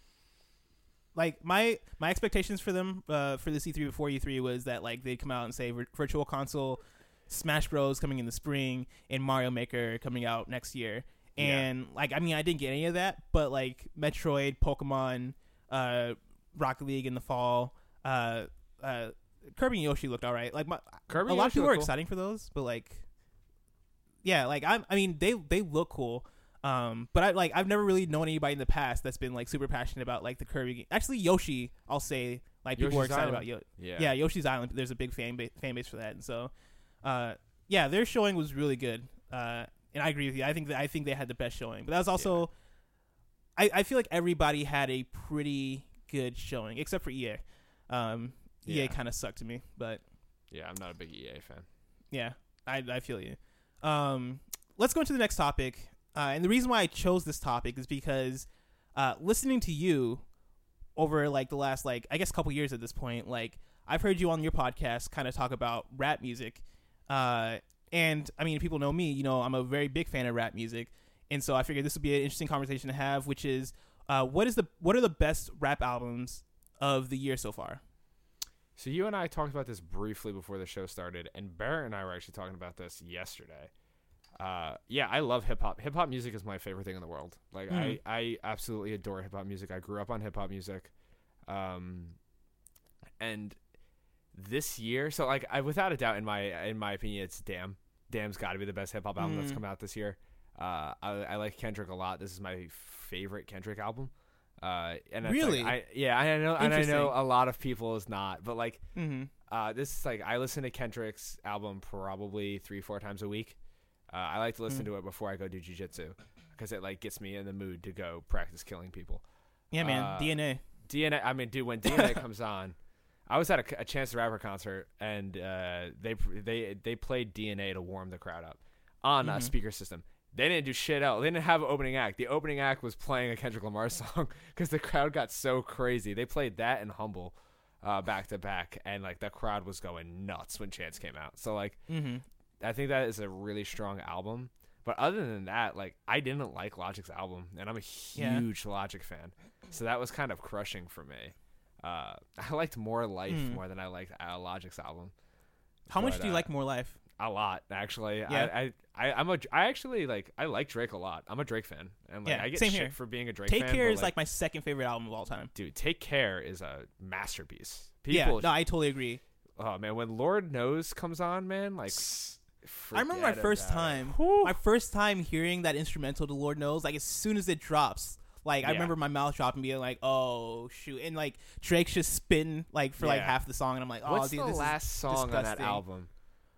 Like my expectations for them for this E3 before E3 was that like they'd come out and say Virtual Console, Smash Bros coming in the spring, and Mario Maker coming out next year. And like, I mean, I didn't get any of that, but like Metroid, Pokemon, Rocket League in the fall, Kirby and Yoshi looked all right. Like a lot of people were exciting for those, but like, yeah, like I mean, they look cool. But I've never really known anybody in the past that's been like super passionate about like the Kirby game. Actually, Yoshi, I'll say, like people
Yoshi's
are excited
Island.
about Yoshi's Island. There's a big fan base for that, and so their showing was really good. And I agree with you. I think they had the best showing, but that was also I feel like everybody had a pretty good showing except for EA. EA kind of sucked to me, but
yeah, I'm not a big EA fan.
Yeah, I feel you. Let's go into the next topic. And the reason why I chose this topic is because listening to you over like the last like I guess couple years at this point, like I've heard you on your podcast kind of talk about rap music. And I mean, people know me, you know, I'm a very big fan of rap music. And so I figured this would be an interesting conversation to have, which is what are the best rap albums of the year so far?
So you and I talked about this briefly before the show started, and Barrett and I were actually talking about this yesterday. I love hip-hop. Hip-hop music is my favorite thing in the world. Like, I absolutely adore hip-hop music. I grew up on hip-hop music. And this year, so, like, without a doubt, in my opinion, it's Damn. Damn's got to be the best hip-hop album that's come out this year. I like Kendrick a lot. This is my favorite Kendrick album. And
really?
Like, I know a lot of people is not, but, like, this is, like, I listen to Kendrick's album probably 3-4 times a week. I like to listen to it before I go do jiu-jitsu because it like gets me in the mood to go practice killing people.
Yeah, man. DNA.
I mean, dude, when DNA comes on, I was at a Chance the Rapper concert and they played DNA to warm the crowd up on a speaker system. They didn't do shit else. They didn't have an opening act. The opening act was playing a Kendrick Lamar song because the crowd got so crazy. They played that and Humble back to back, and like the crowd was going nuts when Chance came out. So like. I think that is a really strong album. But other than that, like I didn't like Logic's album, and I'm a huge Logic fan. So that was kind of crushing for me. I liked More Life more than I liked Logic's album.
How much do you like More Life?
A lot, actually.
Yeah.
I like Drake a lot. I'm a Drake fan. And like I get shit for being a Drake fan.
Take Care is like my second favorite album of all time.
Dude, Take Care is a masterpiece.
No, I totally agree.
Oh man, when Lord Knows comes on, man, like
I remember my first time hearing that instrumental to Lord Knows, like as soon as it drops, like I remember my mouth dropping, being like, "Oh shoot!" And like Drake's just spitting like for like half the song, and I'm like, "Oh,
what's
dude,
the
this
last song
disgusting.
on that album?"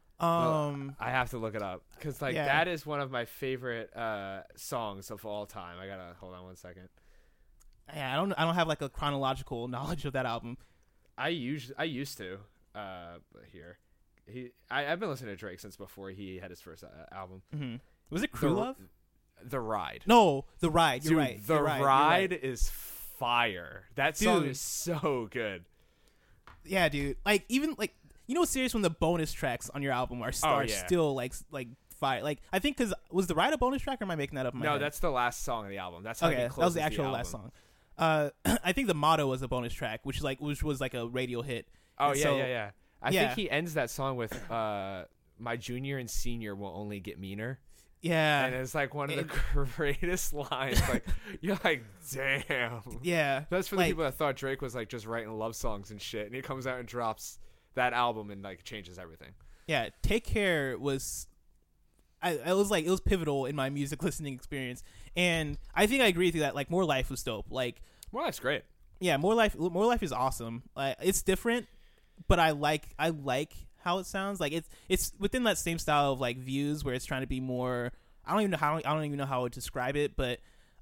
I have to look it up because like that is one of my favorite songs of all time. I gotta hold on one second.
Yeah, I don't have like a chronological knowledge of that album.
I used to here. I've been listening to Drake since before he had his first album.
Mm-hmm. Was it Crew Love?
The Ride.
No, The Ride. You're
Dude,
right.
The Ride is fire. That song is so good.
Yeah, dude. Like even like you know, serious when the bonus tracks on your album are still like fire. Like I think because was The Ride a bonus track, or am I making that up in my head?
No, that's the last song of the album. That's how
that was the actual last song. I think the Motto was a bonus track, which was like a radio hit.
Oh yeah. I think he ends that song with "My junior and senior will only get meaner."
Yeah,
and it's like one of the greatest lines. Like you're like, damn.
Yeah,
that's for the people that thought Drake was like just writing love songs and shit, and he comes out and drops that album and like changes everything.
Yeah, Take Care was. It was pivotal in my music listening experience, and I think I agree with you that like More Life was dope. Like
More Life's great.
Yeah, More Life is awesome. It's different, but I like how it sounds. Like it's within that same style of like Views, where it's trying to be more. I don't even know how to describe it, but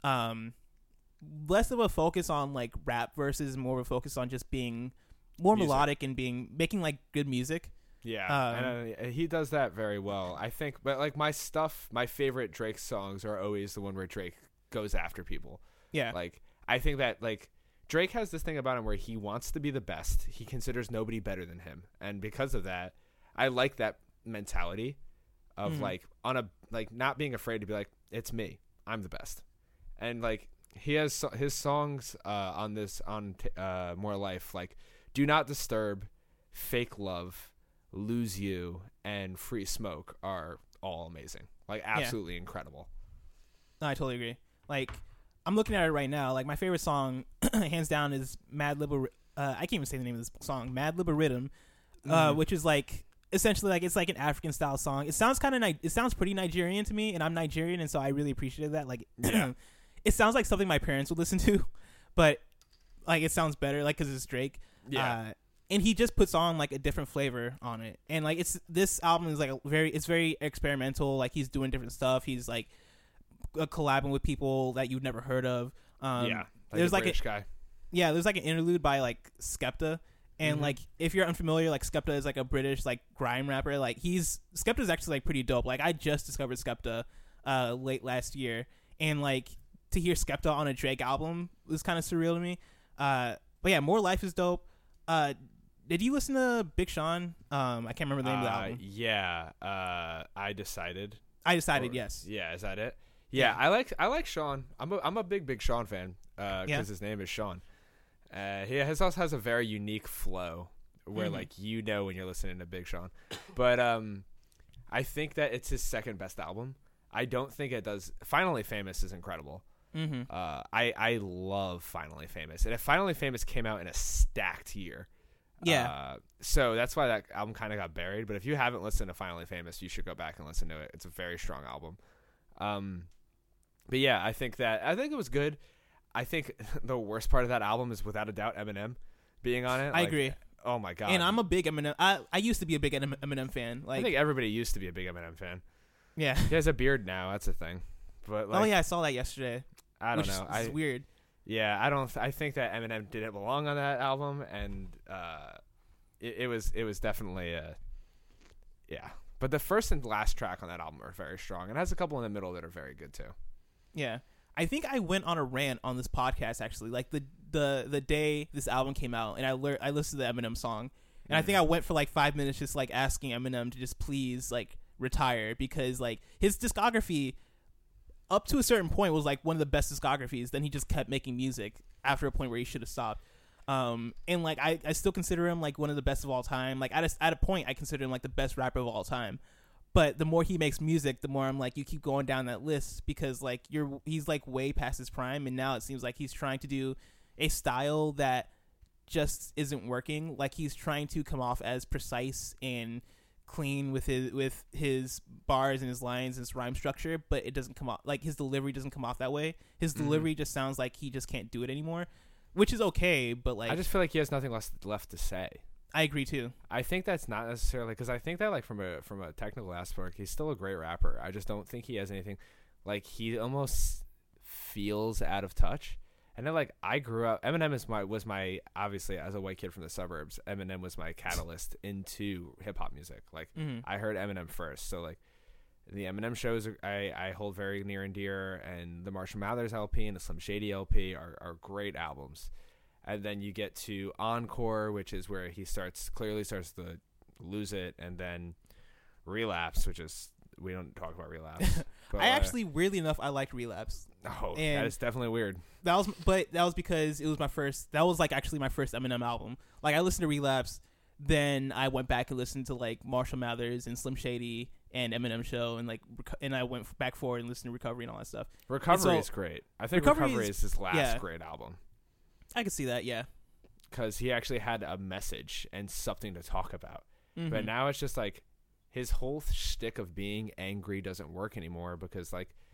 less of a focus on like rap versus more of a focus on just being more melodic and making like good music.
Yeah, and he does that very well, I think. But like my favorite Drake songs are always the one where Drake goes after people.
Yeah,
like I think that like Drake has this thing about him where he wants to be the best. He considers nobody better than him, and because of that, I like that mentality of like not being afraid to be like, it's me, I'm the best. And like he has his songs on More Life, like Do Not Disturb, Fake Love, Lose You, and Free Smoke are all amazing, like absolutely incredible.
No, I totally agree. Like I'm looking at it right now, like my favorite song hands down is Mad Libba. I can't even say the name of this song, Mad Libba Rhythm, which is like essentially like it's like an African style song. It sounds it sounds pretty Nigerian to me, and I'm Nigerian, and so I really appreciated that. Like it sounds like something my parents would listen to, but like it sounds better like because it's Drake. And he just puts on like a different flavor on it, and like this album is like it's very experimental. Like he's doing different stuff. He's like collabing with people that you've never heard of.
There's like a guy.
Yeah, there's like an interlude by like Skepta, and like if you're unfamiliar, like Skepta is like a British like grime rapper. Like Skepta's actually like pretty dope. Like I just discovered Skepta late last year, and like to hear Skepta on a Drake album was kind of surreal to me. But yeah, More Life is dope. Did you listen to Big Sean? I can't remember the name of the album.
Yeah, I decided.
Yes.
Yeah, is that it? Yeah, I like Sean. I'm a big Sean fan because his name is Sean. He also has a very unique flow where like when you're listening to Big Sean, but I think that it's his second best album. I don't think it does. Finally Famous is incredible. I love Finally Famous, and if Finally Famous came out in a stacked year. So that's why that album kind of got buried. But if you haven't listened to Finally Famous, you should go back and listen to it. It's a very strong album. But yeah, I think it was good. I think the worst part of that album is without a doubt Eminem being on it.
I agree.
Oh my god!
And I'm a big Eminem. I used to be a big Eminem fan. Like
I think everybody used to be a big Eminem fan.
Yeah,
he has a beard now. That's a thing. But like,
I saw that yesterday.
I don't know.
It's weird.
Yeah, I think that Eminem didn't belong on that album, and it was definitely yeah. But the first and last track on that album are very strong, and has a couple in the middle that are very good too.
Yeah, I think I went on a rant on this podcast actually, like the day this album came out, and I listened to the Eminem song, and I think I went for like 5 minutes just like asking Eminem to just please like retire, because like his discography up to a certain point was like one of the best discographies. Then he just kept making music after a point where he should have stopped. And like I still consider him like one of the best of all time. Like at a point I consider him like the best rapper of all time. But the more he makes music, the more I'm like, you keep going down that list, because like he's like way past his prime, and now it seems like he's trying to do a style that just isn't working. Like he's trying to come off as precise and clean with his bars and his lines and his rhyme structure, but it doesn't come off like his delivery doesn't come off that way. His delivery just sounds like he just can't do it anymore, which is okay, but like
I just feel like he has nothing left to say.
I agree too.
I think that's not necessarily, because I think that like from a technical aspect, he's still a great rapper. I just don't think he has anything. Like he almost feels out of touch. And then like I grew up, Eminem was my obviously as a white kid from the suburbs, Eminem was my catalyst into hip hop music. Like I heard Eminem first, so like the Eminem shows I hold very near and dear, and the Marshall Mathers LP and the Slim Shady LP are great albums. And then you get to Encore, which is where he clearly starts to lose it, and then Relapse, which is, we don't talk about Relapse. But
I actually, weirdly enough, I liked Relapse.
Oh, and that is definitely weird.
That was because it was my first Eminem album. Like I listened to Relapse, then I went back and listened to like Marshall Mathers and Slim Shady and Eminem Show, and I went back forward and listened to Recovery and all that stuff.
Recovery is great. I think Recovery is his last great album.
I can see that, yeah.
Because he actually had a message and something to talk about. But now it's just like his whole shtick of being angry doesn't work anymore, because like,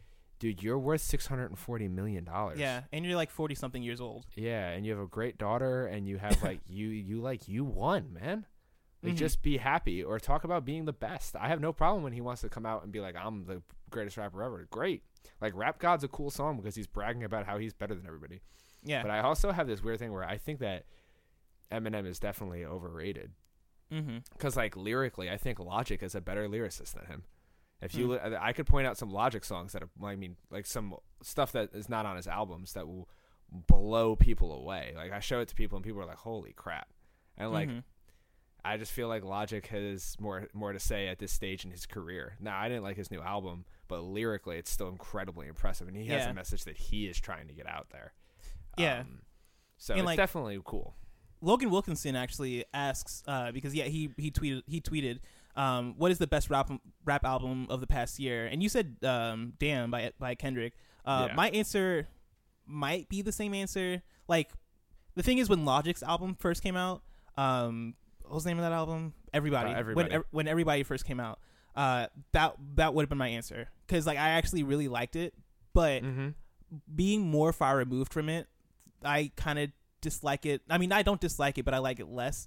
dude, you're worth $640 million.
Yeah, and you're like 40 something years old.
Yeah, and you have a great daughter, and you have like you won, man. Like, just be happy, or talk about being the best. I have no problem when he wants to come out and be like, I'm the greatest rapper ever. Great. Like, Rap God's a cool song because he's bragging about how he's better than everybody.
Yeah.
But I also have this weird thing where I think that Eminem is definitely overrated. Because, like, lyrically, I think Logic is a better lyricist than him. If you, I could point out some Logic songs that are, I mean, like some stuff that is not on his albums that will blow people away. Like, I show it to people and people are like, holy crap. And, like, I just feel like Logic has more to say at this stage in his career. Now, I didn't like his new album, but lyrically, it's still incredibly impressive, and he has a message that he is trying to get out there.
Yeah.
So
and
it's
like,
definitely cool.
Logan Wilkinson actually asks because he tweeted what is the best rap album of the past year, and you said Damn by Kendrick. My answer might be the same answer. Like, the thing is, when Logic's album first came out, what was the name of that album? Everybody. When Everybody first came out, that would have been my answer, because like I actually really liked it, but being more far removed from it, I kind of dislike it. I mean, I don't dislike it, but I like it less,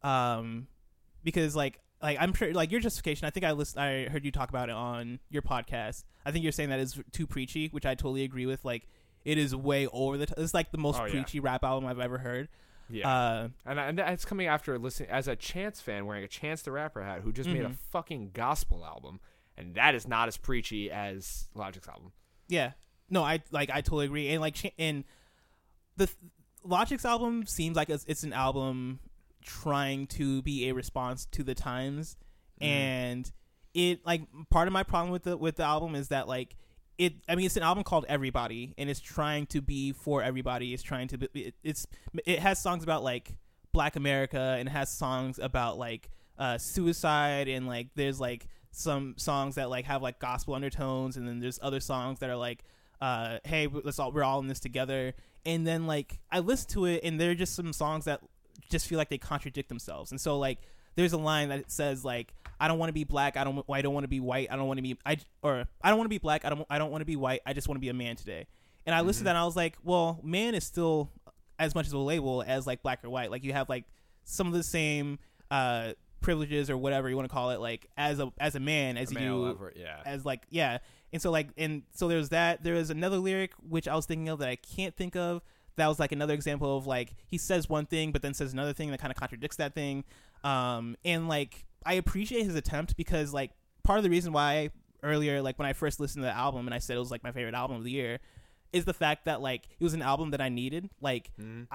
because like I'm sure, like, your justification, I think I heard you talk about it on your podcast. I think you're saying that is too preachy, which I totally agree with. Like, it is way over the top. It's like the most preachy rap album I've ever heard.
Yeah, and it's coming after listening as a Chance fan wearing a Chance the Rapper hat who just made a fucking gospel album, and that is not as preachy as Logic's album.
Yeah, no, I totally agree, and like the Logic's album seems like it's an album trying to be a response to the times, and it, like, part of my problem with the album is that, like, it's an album called Everybody, and it's trying to be for everybody. It's trying to be, it has songs about like Black America, and it has songs about like suicide, and like there's like some songs that like have like gospel undertones, and then there's other songs that are like hey, we're all in this together. And then like I listen to it, and there are just some songs that just feel like they contradict themselves. And so like there's a line that says like, I don't want to be black, I don't want to be white, I don't want to be I don't want to be black, I don't want to be white, I just want to be a man today. And I listened to that, and I was like, well, man is still as much as a label as like black or white. Like, you have like some of the same privileges or whatever you want to call it, like as a man as you do as like and so there's that. There is another lyric which I was thinking of that I can't think of, that was like another example of like he says one thing but then says another thing that kind of contradicts that thing. And like I appreciate his attempt, because like part of the reason why earlier, like when I first listened to the album and I said it was like my favorite album of the year, is the fact that like it was an album that I needed. Like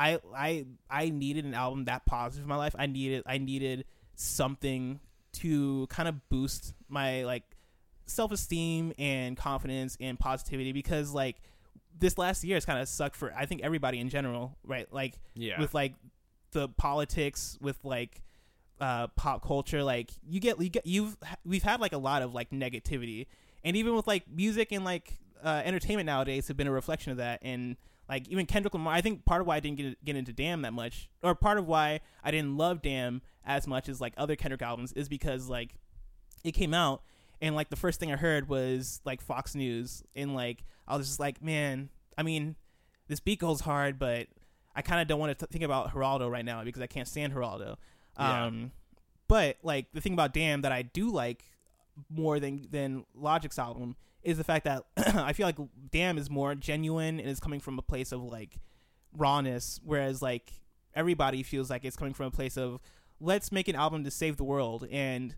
I needed an album that positive in my life. I needed something to kind of boost my like self-esteem and confidence and positivity, because like this last year has kind of sucked for I think everybody in general, right? Like with like the politics, with like pop culture, like we've had like a lot of like negativity, and even with like music and like entertainment nowadays have been a reflection of that. And like even Kendrick Lamar, I think part of why I didn't get into Damn that much, or part of why I didn't love Damn as much as like other Kendrick albums, is because like it came out and like the first thing I heard was like Fox News, and like I was just like, man, I mean, this beat goes hard, but I kind of don't want to think about Geraldo right now because I can't stand Geraldo. But like the thing about Damn that I do like more than Logic's album is the fact that I feel like Damn is more genuine and is coming from a place of like rawness, whereas like Everybody feels like it's coming from a place of let's make an album to save the world. And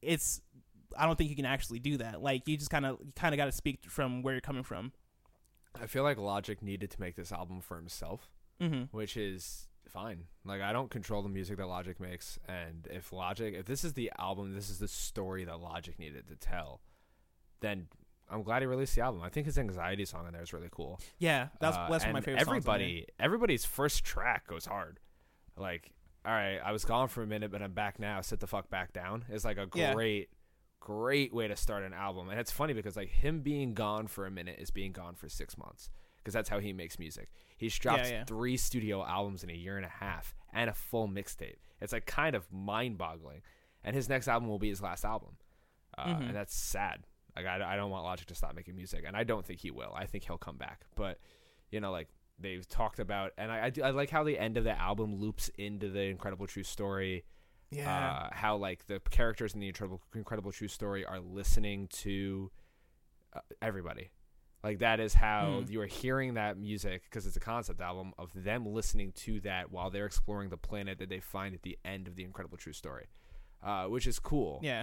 I don't think you can actually do that. Like you just kind of got to speak from where you're coming from.
I feel like Logic needed to make this album for himself, which is fine. Like, I don't control the music that Logic makes, and if this is the album, this is the story that Logic needed to tell, then I'm glad he released the album. I think his Anxiety song in there is really cool.
Yeah, that's one of my favorite songs.
Everybody's first track goes hard. Like, all right, I was gone for a minute, but I'm back now. Sit the fuck back down is like a great way to start an album. And it's funny because like him being gone for a minute is being gone for 6 months, because that's how he makes music. He's dropped 3 studio albums in a year and a half and a full mixtape. It's like kind of mind-boggling. And his next album will be his last album. And that's sad. Like I don't want Logic to stop making music, and I don't think he will. I think he'll come back, but like they've talked about, and I like how the end of the album loops into the Incredible True Story.
Yeah.
How like the characters in the Incredible True Story are listening to everybody. Like that is how you are hearing that music, because it's a concept album of them listening to that while they're exploring the planet that they find at the end of the Incredible True Story, which is cool.
Yeah.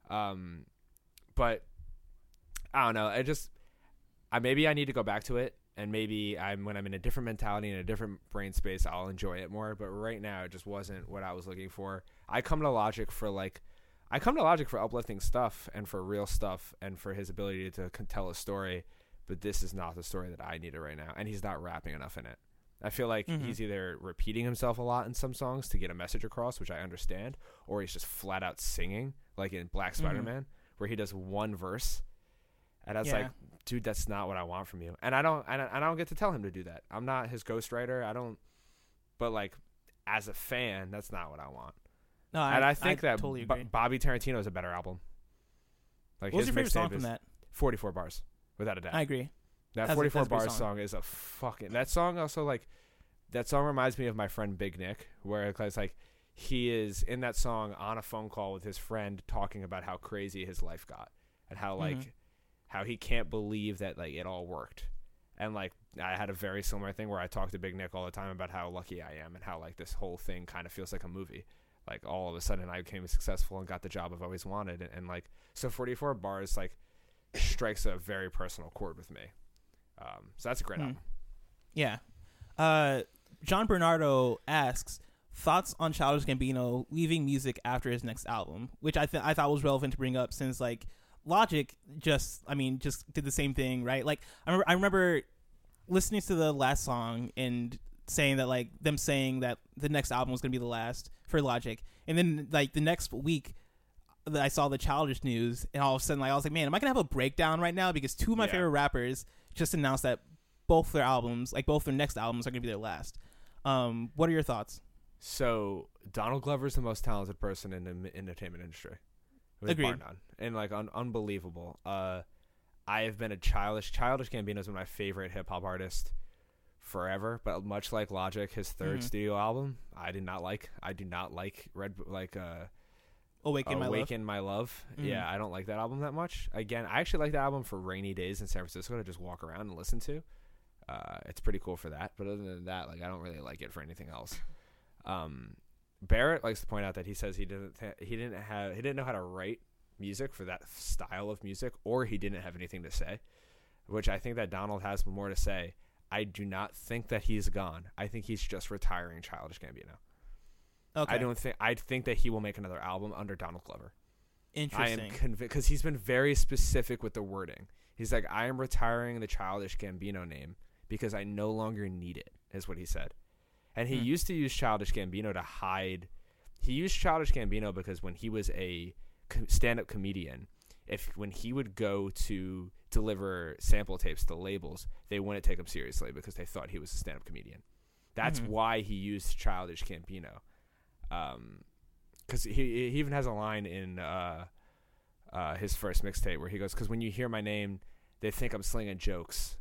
But I don't know. Maybe I need to go back to it, and maybe when I'm in a different mentality and a different brain space, I'll enjoy it more. But right now, it just wasn't what I was looking for. I come to Logic for uplifting stuff and for real stuff and for his ability to tell a story. But this is not the story that I needed right now, and he's not rapping enough in it. I feel like he's either repeating himself a lot in some songs to get a message across, which I understand, or he's just flat out singing, like in Black Spider-Man, where he does one verse, and I was like, dude, that's not what I want from you. And I don't get to tell him to do that. I'm not his ghostwriter. But like as a fan, that's not what I want. No, I think that totally Bobby Tarantino is a better album. Like,
what was your favorite song from that?
44 Bars. Without a doubt.
I agree.
That 44 Bars song is that song also, like, that song reminds me of my friend Big Nick, where it's like he is in that song on a phone call with his friend talking about how crazy his life got and how like how he can't believe that like it all worked. And like I had a very similar thing where I talk to Big Nick all the time about how lucky I am and how like this whole thing kind of feels like a movie. Like all of a sudden I became successful and got the job I've always wanted, and like so 44 Bars like strikes a very personal chord with me. So that's a great album.
Yeah. John Bernardo asks, thoughts on Childish Gambino leaving music after his next album, which I thought was relevant to bring up, since like Logic just did the same thing, right? Like I remember listening to the last song and saying that the next album was going to be the last for Logic, and then like the next week that I saw the Childish news, and all of a sudden, like, I was like, man, am I gonna have a breakdown right now? Because two of my favorite rappers just announced that both their next albums are gonna be their last. What are your thoughts?
So Donald Glover is the most talented person in the entertainment industry.
Agreed.
And like unbelievable. I have been a Childish Gambino has been my favorite hip hop artist forever. But much like Logic, his third studio album, I do not like Awaken My Love. Yeah, I don't like that album that much. Again, I actually like that album for rainy days in San Francisco to just walk around and listen to. It's pretty cool for that. But other than that, like I don't really like it for anything else. Barrett likes to point out that he says he didn't know how to write music for that style of music, or he didn't have anything to say, which I think that Donald has more to say. I do not think that he's gone. I think he's just retiring Childish Gambino. Okay. I think that he will make another album under Donald Glover.
Interesting.
I am convinced, because he's been very specific with the wording. He's like, I am retiring the Childish Gambino name because I no longer need it, is what he said. And he used to use Childish Gambino to hide. He used Childish Gambino because when he was a stand-up comedian, when he would go to deliver sample tapes to labels, they wouldn't take him seriously because they thought he was a stand-up comedian. That's why he used Childish Gambino. Because he even has a line in his first mixtape where he goes, because when you hear my name, they think I'm slinging jokes.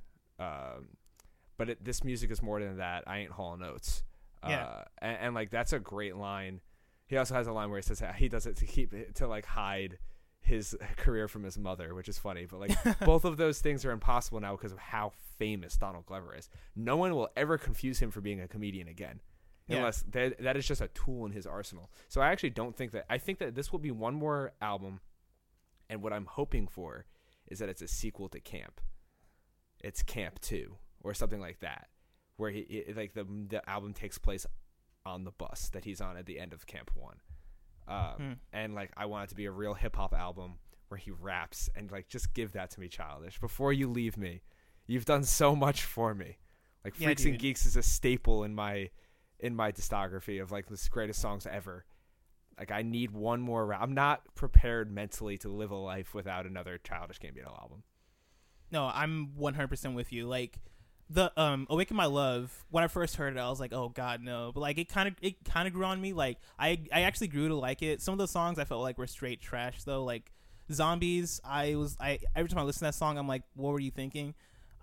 But this music is more than that. I ain't hauling notes. And like that's a great line. He also has a line where he says he does it to hide his career from his mother, which is funny. But like both of those things are impossible now because of how famous Donald Glover is. No one will ever confuse him for being a comedian again. Unless that is just a tool in his arsenal. So I actually don't think that. I think that this will be one more album, and what I'm hoping for is that it's a sequel to Camp. It's Camp 2 or something like that, where the album takes place on the bus that he's on at the end of Camp 1. And like I want it to be a real hip hop album where he raps, and like just give that to me, Childish. Before you leave me, you've done so much for me. Like Freaks and Geeks is a staple in my discography of like the greatest songs ever. Like I need one more I'm not prepared mentally to live a life without another Childish Gambino album.
No, I'm 100% with you. Like the Awaken My Love, when I first heard it, I was like, oh god, no. But like it kind of grew on me. Like I actually grew to like it. Some of the songs I felt like were straight trash though. Like Zombies, I every time I listen to that song, I'm like, what were you thinking?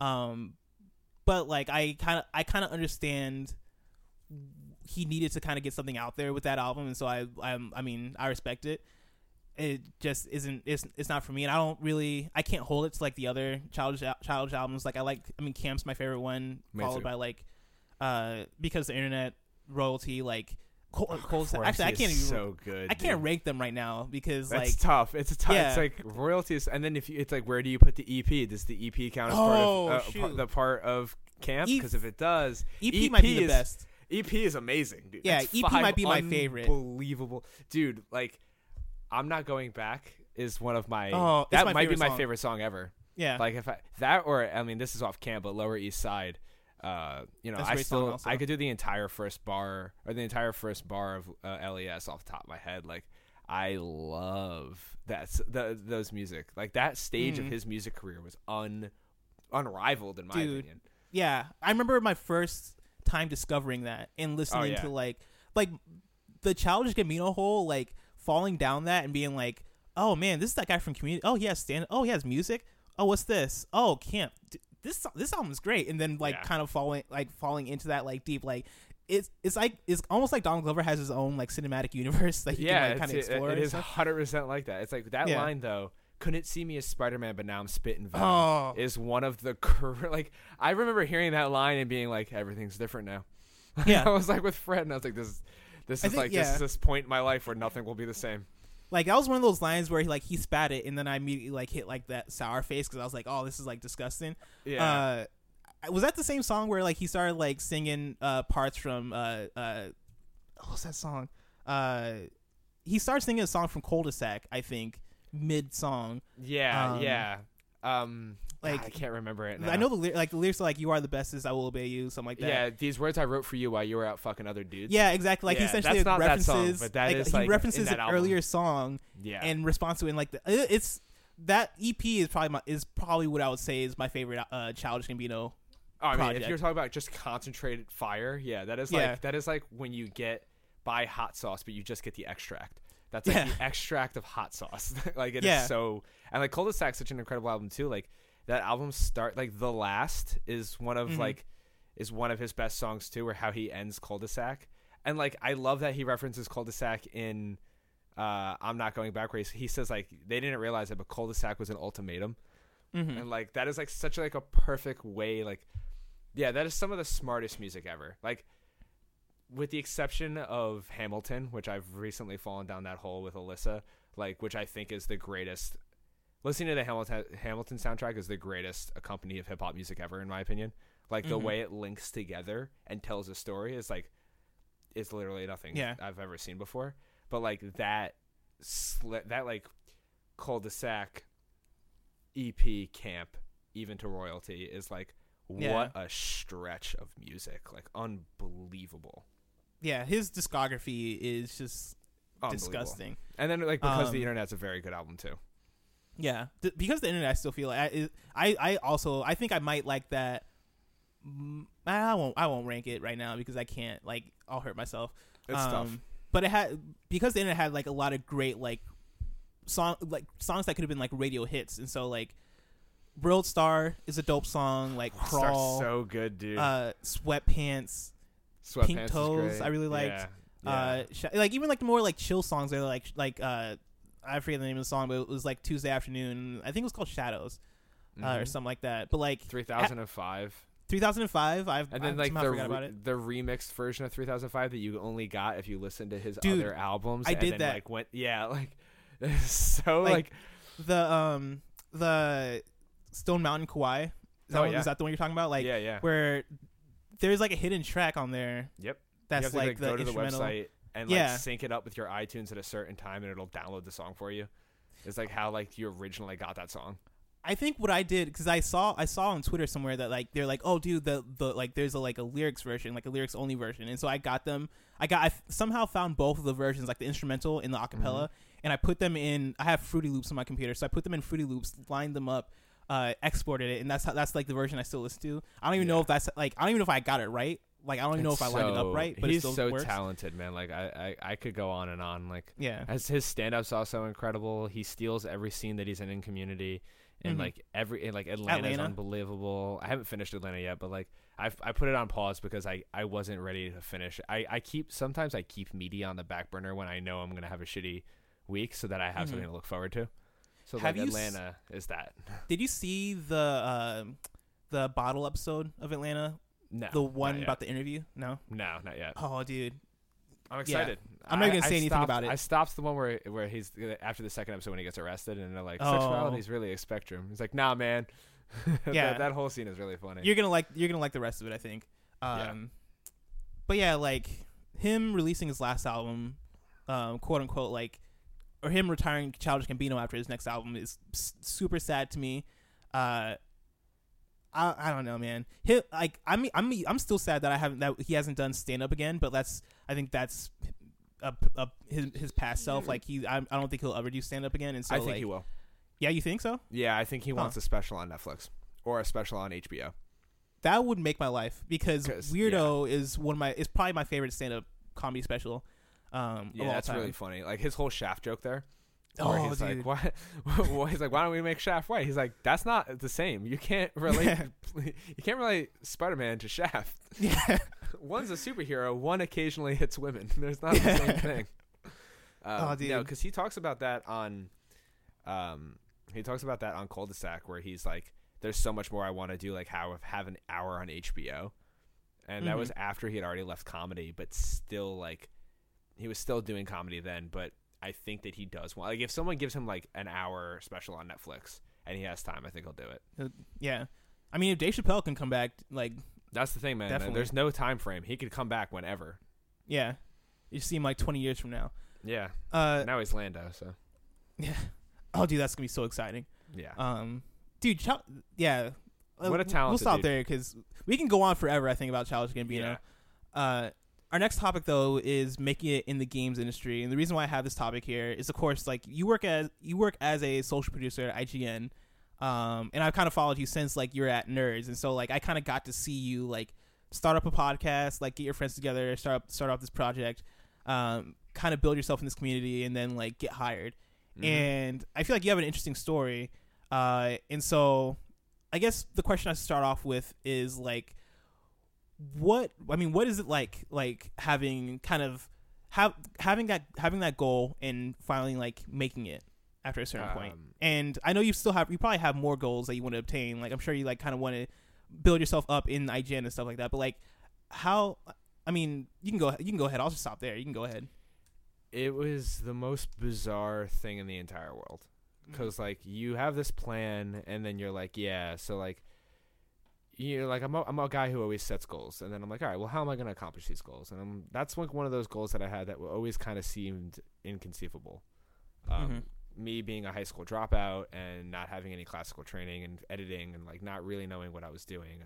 But like I kind of understand he needed to kind of get something out there with that album, and so I mean I respect it. It just isn't. It's not for me, and I can't hold it to like the other Childish albums. Like Camp's my favorite one, followed by like Because the Internet, Royalty, like Cold. Actually, I can't even.
So good.
I can't rank them right now because
that's
like
tough. It's tough.
Yeah.
It's like royalties, and then it's like, where do you put the EP? Does the EP count as the part of Camp? Because if it does,
EP might be the best.
EP is amazing, dude.
Yeah,
That's
EP might be my favorite.
Unbelievable, dude. Like, I'm Not Going Back is one of my.
That
might be my favorite song ever.
Yeah.
Like this is off Camp, but Lower East Side. I could do the entire first bar of LES off the top of my head. Like, I love those music. Like, that stage of his music career was unrivaled in my opinion.
Yeah, I remember my first time discovering that and listening to like the Childish Gambino whole like falling down that and being like, oh man, this is that guy from Community. Oh, he has he has music. Oh, what's this? Oh, Camp. This album is great, and then kind of falling into that like deep like it's almost like Donald Glover has his own like cinematic universe that he can like kind of explore.
It is 100% like that. It's like that line though. Couldn't see me as Spider-Man, but now I'm spitting venom. Is one of the like I remember hearing that line and being like, everything's different now. Yeah, I was like with Fred, and I was like, this is this point in my life where nothing will be the same.
Like, that was one of those lines where he spat it, and then I immediately like hit like that sour face because I was like, oh, this is like disgusting.
Yeah.
Was that the same song where like he started like singing parts from what's that song? He started singing a song from Cul-de-sac, I think, mid song.
Yeah.
Like,
I can't remember it now.
I know the lyrics are like, you are the bestest, I will obey you, something like that.
Yeah, these words I wrote for you while you were out fucking other dudes.
Yeah, exactly. Like, he essentially
that's not
references
that song, but that is,
he references an
album.
earlier song in response to it. And like it's that EP is probably what I would say is my favorite Childish Gambino.
I mean, if you're talking about just concentrated fire, that is like when you buy hot sauce, but you just get the extract. That's like the extract of hot sauce. Like, it is so, and like Cul-de-sac, such an incredible album too. Like, that album like The Last is one of is one of his best songs too, or how he ends Cul-de-sac. And like, I love that he references Cul-de-sac in I'm Not Going Back, where he says like they didn't realize it, but Cul-de-sac was an ultimatum. And like, that is like such like a perfect way. Like, that is some of the smartest music ever. Like, with the exception of Hamilton, which I've recently fallen down that hole with Alyssa, like, which I think is the greatest. Listening to the Hamilton soundtrack is the greatest company of hip hop music ever, in my opinion. Like, the way it links together and tells a story is like, it's literally nothing I've ever seen before. But like that like Cul-de-sac EP Camp, even to Royalty, is like, what a stretch of music. Like, unbelievable.
Yeah, his discography is just disgusting.
And then like, Because the Internet's a very good album too.
Yeah, Because the Internet, I still feel like I think I might like that. I won't rank it right now because I can't, like, I'll hurt myself.
It's tough.
But Because the Internet had like a lot of great like songs that could have been like radio hits, and so like World Star is a dope song. Like, Crawl,
so good, dude.
Sweatpants Pink Toes, I really liked. Like, even like the more like chill songs, they're like I forget the name of the song, but it was like Tuesday Afternoon. I think it was called Shadows, or something like that. But like
3005.
2005.
And then like
forgot about it.
The remixed version of 3005 that you only got if you listened to his other albums.
I did
then,
that.
Like, went so like
the Stone Mountain Kauai. Is that the one you're talking about? Like, where there's like a hidden track on there.
Yep.
That's
you have to,
like the
go to the
instrumental
website and like sync it up with your iTunes at a certain time, and it'll download the song for you. It's like how like you originally got that song.
I think what I did, because I saw on Twitter somewhere that like they're like, oh dude, the like there's a lyrics version, like a lyrics only version, and so I got them. I somehow found both of the versions, like the instrumental and the acapella, and I put them in. I have Fruity Loops on my computer, so I put them in Fruity Loops, lined them up, exported it, and that's like the version I still listen to. I don't even know if that's like, I don't even know if I got it right Like I don't even know if I lined it up right, but
he's
it still
so
works.
talented, man. Like I could go on and on. Like
Yeah.
as his stand-up's also incredible. He steals every scene that he's in Community, and like Atlanta is unbelievable. I haven't finished Atlanta yet, but like I put it on pause because I wasn't ready to finish. I keep media on the back burner when I know I'm gonna have a shitty week, so that I have something to look forward to. So like Atlanta is that.
Did you see the bottle episode of Atlanta?
No,
the one about the interview? No,
not yet.
Oh, dude,
I'm excited.
Yeah. I'm not gonna say anything about it.
I stopped the one where he's after the second episode when he gets arrested, and they're like, sexuality is really a spectrum. He's like, nah, man.
Yeah,
that whole scene is really funny.
You're gonna like the rest of it, I think. But yeah, like him releasing his last album, quote unquote, like, or him retiring Childish Gambino after his next album is super sad to me. I don't know, man. I'm still sad that he hasn't done stand up again. But I think that's his past self. Like I don't think he'll ever do stand up again. And so
I think he will.
Yeah, you think so?
Yeah, I think he wants a special on Netflix or a special on HBO.
That would make my life because Weirdo is probably my favorite stand up comedy special.
That's really funny. Like his whole Shaft joke there.
Oh,
he's
dude.
like, why? He's like, why don't we make Shaft white? He's like, that's not the same. You can't relate. You can't relate Spider-Man to Shaft.
Yeah.
One's a superhero. One occasionally hits women. There's not the same thing.
Dude.
No, because he talks about that on, Cul-de-sac, where he's like, there's so much more I want to do. Like have an hour on HBO, and that was after he had already left comedy, but still like, he was still doing comedy then, but. I think that he does want, like, if someone gives him like an hour special on Netflix and he has time, I think he'll do it.
Yeah, I mean, if Dave Chappelle can come back, like,
that's the thing, man.
Definitely.
There's no time frame. He could come back whenever.
Yeah, you see him like 20 years from now.
Yeah. Now he's Lando, so.
Yeah. Oh, dude, that's gonna be so exciting.
Yeah.
Dude, yeah.
What a talent.
We'll stop there because we can go on forever. I think about Childish Gambino. Yeah. Our next topic, though, is making it in the games industry, and the reason why I have this topic here is, of course, like you work as a social producer at IGN, and I've kind of followed you since like you're at Nerds, and so like I kind of got to see you like start up a podcast, like get your friends together, start up this project, kind of build yourself in this community, and then like get hired. And I feel like you have an interesting story, and so I guess the question I start off with is like. What is it like having that goal and finally like making it after a certain point? And I know you probably have more goals that you want to obtain. Like I'm sure you like kind of want to build yourself up in IGN and stuff like that. But like how? I mean, you can go ahead. I'll just stop there. You can go ahead.
It was the most bizarre thing in the entire world because like you have this plan and then you're like, yeah, so like. You know, like I'm a guy who always sets goals, and then I'm like, all right, well, how am I going to accomplish these goals? And that's like one of those goals that I had that always kind of seemed inconceivable. Me being a high school dropout and not having any classical training and editing and like not really knowing what I was doing.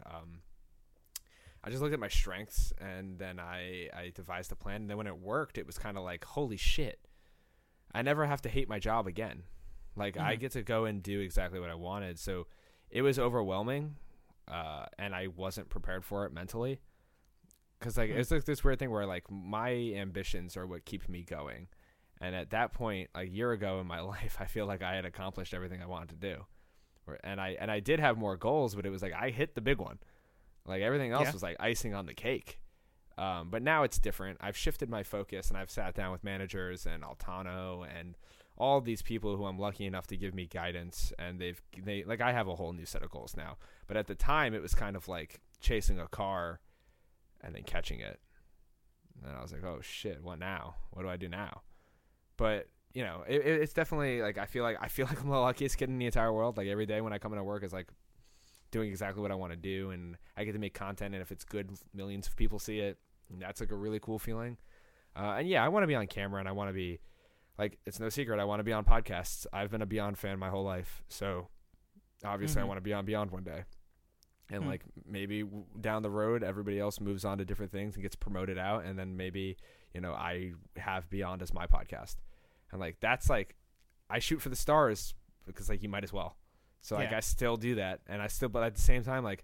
I just looked at my strengths and then I devised a plan. And then when it worked, it was kind of like, holy shit, I never have to hate my job again. Like I get to go and do exactly what I wanted. So it was overwhelming. And I wasn't prepared for it mentally because like it's like this weird thing where like my ambitions are what keep me going, and at that point, like a year ago in my life, I feel like I had accomplished everything I wanted to do, and I did have more goals, but it was like I hit the big one, like everything else was like icing on the cake. But now it's different. I've shifted my focus, and I've sat down with managers and Altano and all these people who I'm lucky enough to give me guidance, and they like I have a whole new set of goals now. But at the time, it was kind of like chasing a car and then catching it. And I was like, oh shit, what now? What do I do now? But you know, it's definitely like I feel like I'm the luckiest kid in the entire world. Like every day when I come into work is like doing exactly what I want to do, and I get to make content, and if it's good, millions of people see it. And that's like a really cool feeling. And yeah, I want to be on camera, and I want to be. Like, it's no secret, I want to be on podcasts. I've been a Beyond fan my whole life. So, obviously, I want to be on Beyond one day. And, like, maybe down the road, everybody else moves on to different things and gets promoted out. And then maybe, you know, I have Beyond as my podcast. And, like, that's, like, I shoot for the stars because, like, you might as well. So, like, I still do that. And but at the same time, like,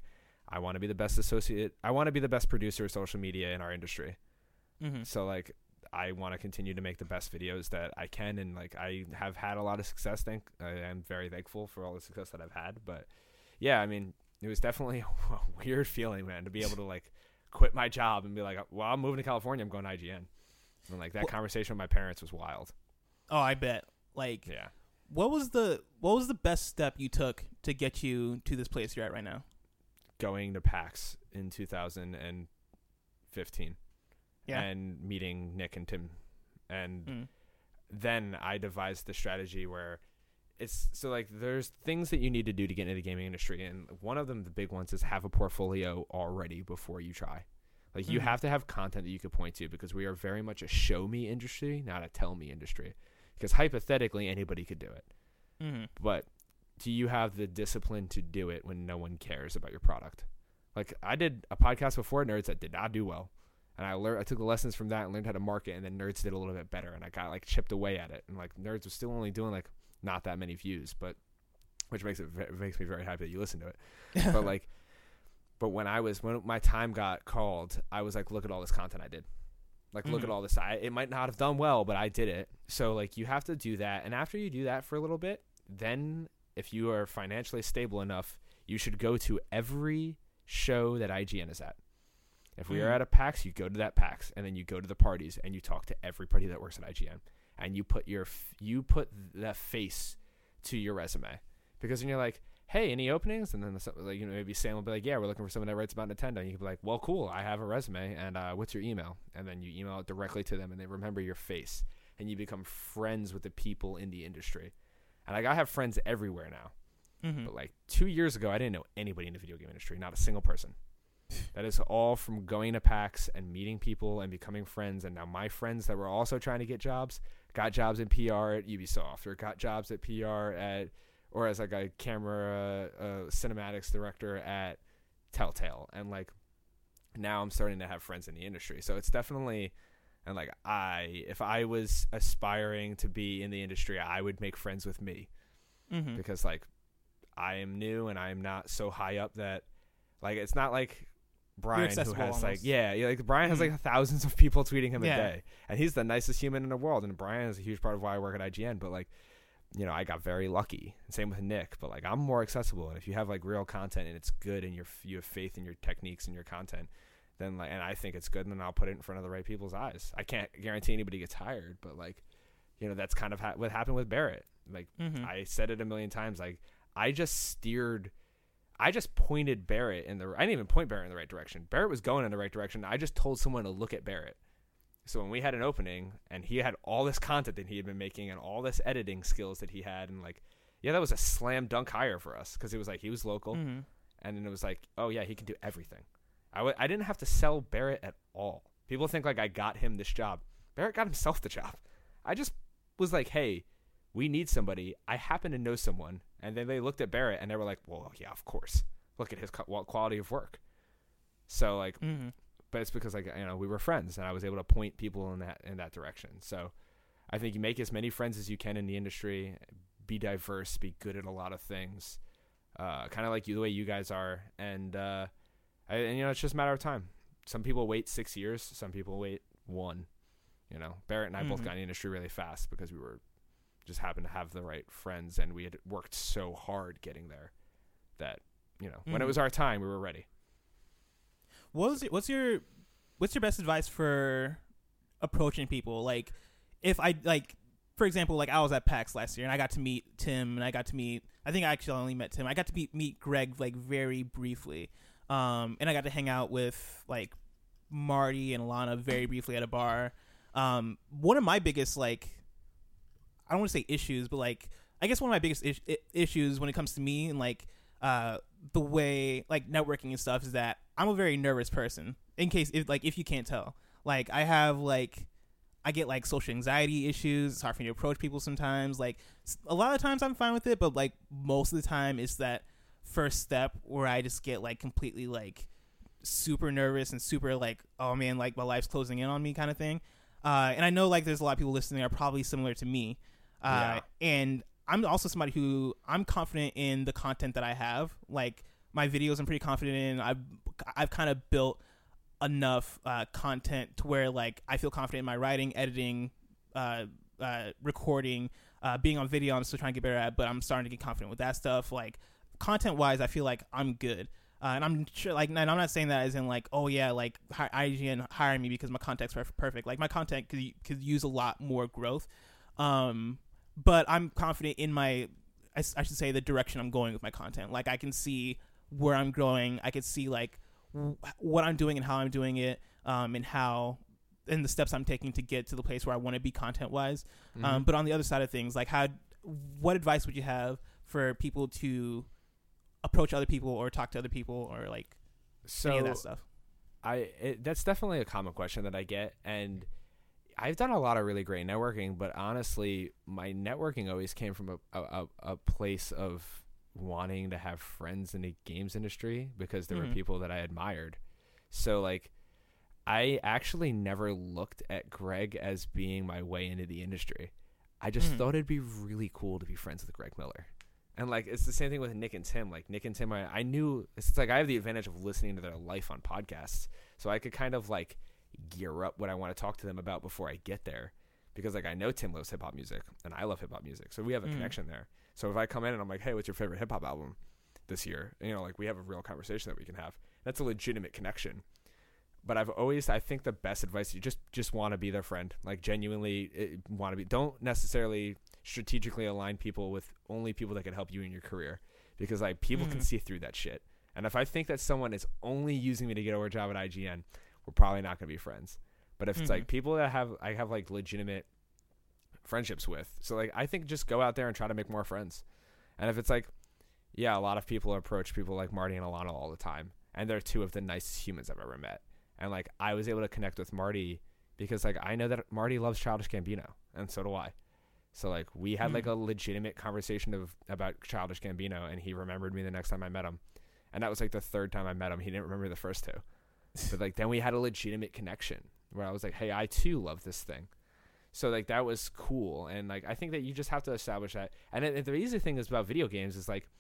I want to be the best associate. I want to be the best producer of social media in our industry.
Mm-hmm.
So like, I want to continue to make the best videos that I can. And like, I have had a lot of success. I am very thankful for all the success that I've had. But yeah, I mean, it was definitely a weird feeling, man, to be able to like quit my job and be like, well, I'm moving to California. I'm going to IGN. And like that conversation with my parents was wild.
Oh, I bet. Like,
yeah.
What was the best step you took to get you to this place you're at right now?
Going to PAX in 2015.
Yeah.
And meeting Nick and Tim. And then I devised the strategy where it's so like there's things that you need to do to get into the gaming industry. And one of them, the big ones, is have a portfolio already before you try. Like you have to have content that you could point to, because we are very much a show me industry, not a tell me industry. Because hypothetically, anybody could do it.
Mm-hmm.
But do you have the discipline to do it when no one cares about your product? Like I did a podcast before Nerds that did not do well. And I took the lessons from that and learned how to market, and then Nerds did a little bit better, and I got like chipped away at it. And like Nerds was still only doing like not that many views, but which makes me very happy that you listen to it. But when my time got called, I was like, look at all this content I did. Like, look at all this. It might not have done well, but I did it. So like you have to do that. And after you do that for a little bit, then if you are financially stable enough, you should go to every show that IGN is at. If we are at a PAX, you go to that PAX, and then you go to the parties and you talk to everybody that works at IGN, and you put that face to your resume, because then you're like, hey, any openings? And then like, maybe Sam will be like, yeah, we're looking for someone that writes about Nintendo. And you can be like, well, cool, I have a resume, and what's your email? And then you email it directly to them, and they remember your face, and you become friends with the people in the industry. And like I have friends everywhere now, but like 2 years ago, I didn't know anybody in the video game industry, not a single person. That is all from going to PAX and meeting people and becoming friends. And now my friends that were also trying to get jobs got jobs in PR at Ubisoft, or got jobs at PR or as like a camera cinematics director at Telltale. And like now I'm starting to have friends in the industry. So it's definitely, and like if I was aspiring to be in the industry, I would make friends with me, because like I am new and I am not so high up that like it's not like Brian, who has almost. Like Brian has like thousands of people tweeting him a day, and he's the nicest human in the world. And Brian is a huge part of why I work at IGN. But like, I got very lucky. Same with Nick. But like, I'm more accessible, and if you have like real content and it's good, and you have faith in your techniques and your content, then like, and I think it's good, and then I'll put it in front of the right people's eyes. I can't guarantee anybody gets hired, but like, that's kind of what happened with Barrett. Like I said it a million times. Like I just pointed Barrett I didn't even point Barrett in the right direction. Barrett was going in the right direction. I just told someone to look at Barrett. So when we had an opening and he had all this content that he had been making and all this editing skills that he had, and like, yeah, that was a slam dunk hire for us, because it was like he was local, and then it was like, oh yeah, he can do everything. I didn't have to sell Barrett at all. People think like I got him this job. Barrett got himself the job. I just was like, hey, we need somebody. I happen to know someone. And then they looked at Barrett and they were like, well, yeah, of course. Look at his quality of work. So like, but it's because like, we were friends, and I was able to point people in that direction. So I think you make as many friends as you can in the industry, be diverse, be good at a lot of things, kind of like the way you guys are. And it's just a matter of time. Some people wait 6 years. Some people wait 1, Barrett and I both got in the industry really fast because we were just happened to have the right friends, and we had worked so hard getting there that when it was our time, we were ready.
What's your best advice for approaching people? Like, if I like, for example, like I was at PAX last year and I got to meet Tim, and I think I actually only met Tim. I got to meet Greg like very briefly, and I got to hang out with like Marty and Alana very briefly at a bar. One of my biggest I don't want to say issues, but like I guess one of my biggest issues when it comes to me and like the way like networking and stuff is that I'm a very nervous person. If you can't tell, like I get like social anxiety issues. It's hard for me to approach people sometimes. Like a lot of times I'm fine with it, but like most of the time it's that first step where I just get like completely like super nervous and super like, oh man, like my life's closing in on me kind of thing. And I know like there's a lot of people listening that are probably similar to me. And I'm also somebody who I'm confident in the content that I have. Like my videos I'm pretty confident in. I've kind of built enough content to where like I feel confident in my writing, editing, recording, being on video. I'm still trying to get better at, but I'm starting to get confident with that stuff. Like content wise, I feel like I'm good. And I'm sure, like, and I'm not saying that as in like, oh yeah, like IGN hiring me because my content's perfect. Like my content could use a lot more growth. But I'm confident in I should say the direction I'm going with my content. Like I can see where I'm going. I can see like what I'm doing and how I'm doing it, and the steps I'm taking to get to the place where I want to be content wise.
Mm-hmm.
But on the other side of things, like what advice would you have for people to approach other people or talk to other people or like any of that stuff?
That's definitely a common question that I get, and I've done a lot of really great networking, but honestly, my networking always came from a place of wanting to have friends in the games industry because there were people that I admired. So like, I actually never looked at Greg as being my way into the industry. I just thought it'd be really cool to be friends with Greg Miller. And like, it's the same thing with Nick and Tim. Like Nick and Tim, I knew it's like I have the advantage of listening to their life on podcasts, so I could kind of like gear up what I want to talk to them about before I get there, because like I know Tim loves hip hop music and I love hip hop music, so we have a connection there. So if I come in and I'm like, hey, what's your favorite hip hop album this year? And, you know, like we have a real conversation that we can have. That's a legitimate connection. But I think the best advice, you just want to be their friend, like genuinely want to be. Don't necessarily strategically align people with only people that can help you in your career, because like people can see through that shit. And if I think that someone is only using me to get over a job at IGN, we're probably not going to be friends. But if it's like people that I have like legitimate friendships with, so like I think just go out there and try to make more friends. And if it's like, yeah, a lot of people approach people like Marty and Alana all the time, and they're two of the nicest humans I've ever met. And like I was able to connect with Marty because like I know that Marty loves Childish Gambino, and so do I. So like we had like a legitimate conversation about Childish Gambino, and he remembered me the next time I met him. And that was like the third time I met him. He didn't remember the first two. But like then we had a legitimate connection where I was like, hey, I too love this thing. So like that was cool. And like I think that you just have to establish that. And the easy thing is about video games is like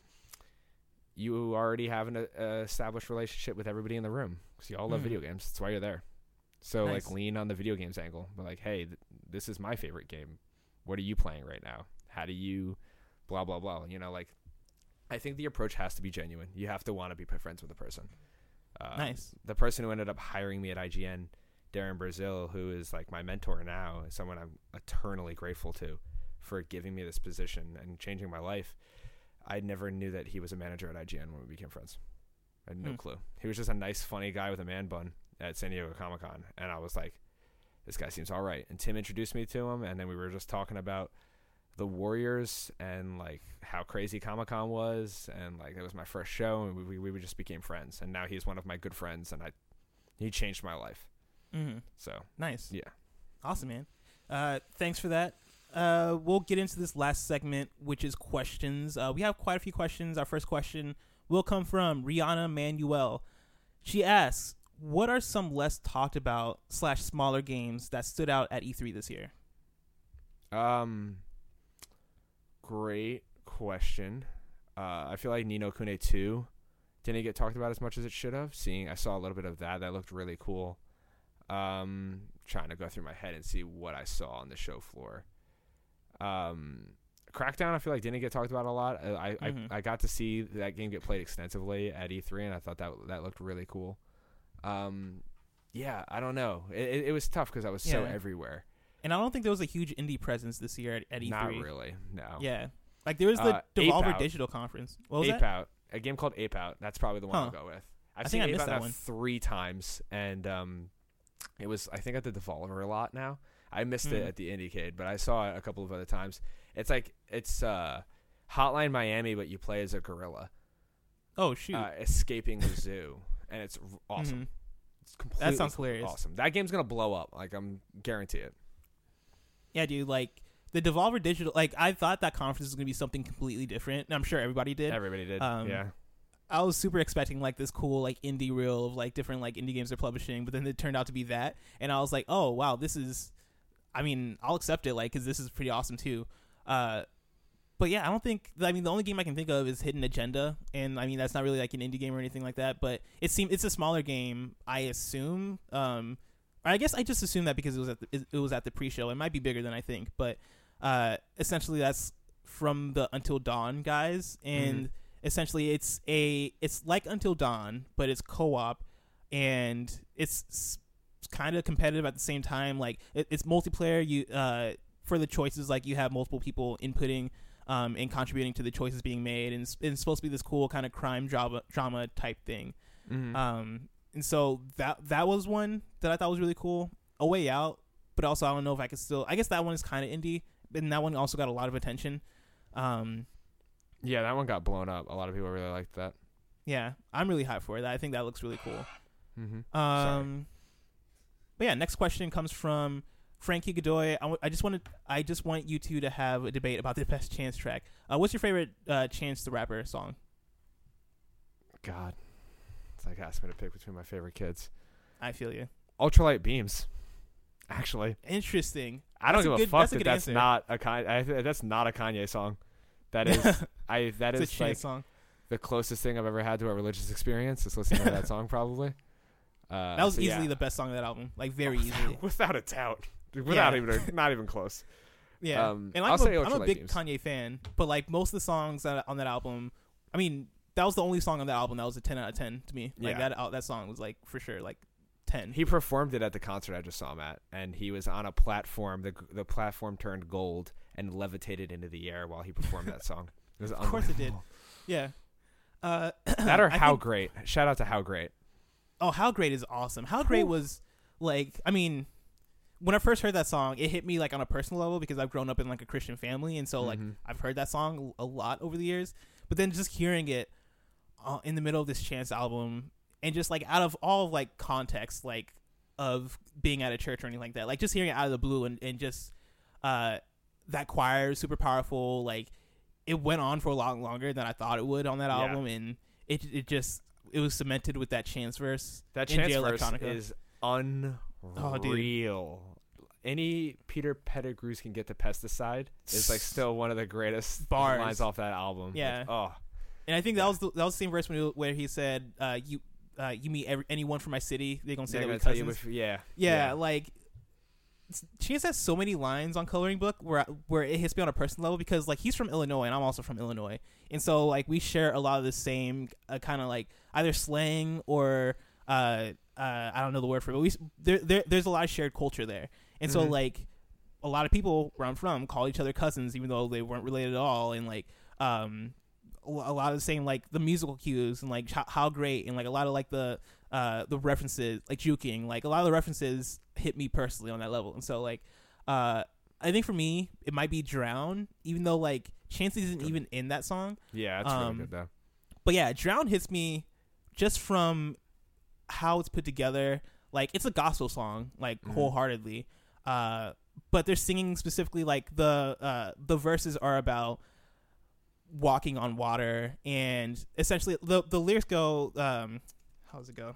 you already have an established relationship with everybody in the room because you all love video games. That's why you're there. So
Nice.
like lean on the video games angle. But like, hey, this is my favorite game. What are you playing right now? How do you blah, blah, blah. You know, like I think the approach has to be genuine. You have to want to be friends with the person.
Nice.
The person who ended up hiring me at IGN, Darren Brazil, who is like my mentor now, is someone I'm eternally grateful to for giving me this position and changing my life. I never knew that he was a manager at IGN when we became friends. I had no clue. He was just a nice, funny guy with a man bun at San Diego Comic-Con. And I was like, this guy seems all right. And Tim introduced me to him, and then we were just talking about the Warriors and like how crazy Comic-Con was, and like it was my first show, and we just became friends. And now he's one of my good friends, and he changed my life. So
Nice.
yeah,
Awesome, man. Thanks for that. We'll get into this last segment, which is questions. We have quite a few questions. Our first question will come from Rihanna Manuel. She asks, what are some less talked about / smaller games that stood out at E3 this year?
Great question. I feel like Ni no Kuni 2 didn't get talked about as much as it should have. I saw a little bit of that. That looked really cool. Trying to go through my head and see what I saw on the show floor. Crackdown, I feel like didn't get talked about a lot. I got to see that game get played extensively at E3, and I thought that looked really cool. Yeah, I don't know. It was tough because I was so everywhere.
And I don't think there was a huge indie presence this year at E3.
Not really, no.
Yeah. Like, there was the Devolver Digital Conference. What was
Ape
that?
Out. A game called Ape Out. That's probably the one I'll go with. I've seen Ape Out now 3 times, and it was, I think, at the Devolver a lot now. I missed it at the Indiecade, but I saw it a couple of other times. It's like, it's Hotline Miami, but you play as a gorilla.
Oh, shoot.
Escaping the zoo, and it's awesome. It's completely
that sounds hilarious.
Awesome. That game's going to blow up. Like, I'm guarantee it.
Yeah, dude, like, the Devolver Digital, like, I thought that conference was going to be something completely different, and I'm sure everybody did.
Everybody did, yeah.
I was super expecting, like, this cool, like, indie reel of, like, different, like, indie games they're publishing, but then it turned out to be that, and I was like, oh, wow, this is, I mean, I'll accept it, like, because this is pretty awesome, too. But but yeah, I don't think. I mean, the only game I can think of is Hidden Agenda, and I mean that's not really like an indie game or anything like that. But it's a smaller game, I assume. I guess I just assumed that because it was at the pre-show. It might be bigger than I think, but essentially that's from the Until Dawn guys, and essentially it's like Until Dawn, but it's co-op, and it's kind of competitive at the same time. Like it's multiplayer. You for the choices, like you have multiple people inputting and contributing to the choices being made, and it's supposed to be this cool kind of crime drama type thing. And so that was one that I thought was really cool. A Way Out, but also I don't know if I could still. I guess that one is kind of indie, and that one also got a lot of attention.
Yeah, that one got blown up. A lot of people really liked that.
Yeah, I'm really hyped for it. I think that looks really cool. But yeah, next question comes from Frankie Godoy. I just want you two to have a debate about the best Chance track. What's your favorite Chance the Rapper song?
God, it's like asking me to pick between my favorite kids.
I feel you.
Ultralight Beams. Actually,
interesting.
I don't give a fuck that that's
answer.
not a that's not a Kanye song. That is that
it's
is
a
like
song.
The closest thing I've ever had to a religious experience is listening to that song. Probably.
That was easily the best song of that album. Like very easily,
without a doubt. Without not even close.
Yeah, and I'm a big Kanye fan, but like most of the songs on that album, I mean, that was the only song on that album that was a 10 out of 10 to me. Like that song was like for sure like 10.
He performed it at the concert I just saw him at, and he was on a platform. The platform turned gold and levitated into the air while he performed that song. It was
of course it did. Yeah.
That or How Great. Shout out to How Great.
Oh, How Great is awesome. How Great was like, I mean, when I first heard that song, it hit me like on a personal level because I've grown up in like a Christian family, and so like I've heard that song a lot over the years. But then just hearing it in the middle of this Chance album, and just like out of all like context, like of being at a church or anything like that, like just hearing it out of the blue and just that choir is super powerful. Like it went on for a lot longer than I thought it would on that album, and it was cemented with that Chance verse.
That Chance verse is unreal. Any Peter Pettigrew's Can Get the Pesticide is like still one of the greatest lines off that album.
Yeah.
Like,
and I think that was the same verse where he said, "You meet anyone from my city, they're gonna say that we're cousins." Yeah. Like Chance has so many lines on Coloring Book where it hits me on a personal level because like he's from Illinois and I'm also from Illinois, and so like we share a lot of the same kind of like either slang or I don't know the word for it, but there's a lot of shared culture there, and so like a lot of people where I'm from call each other cousins even though they weren't related at all, and like a lot of the same like the musical cues and like How Great and like a lot of like the references like juking, like a lot of the references hit me personally on that level, and so like I think for me it might be Drown, even though like Chance isn't even in that song.
Yeah, that's really good though.
But yeah, Drown hits me just from how it's put together. Like it's a gospel song, like wholeheartedly, but they're singing specifically like the verses are about walking on water, and essentially the lyrics go how does it go?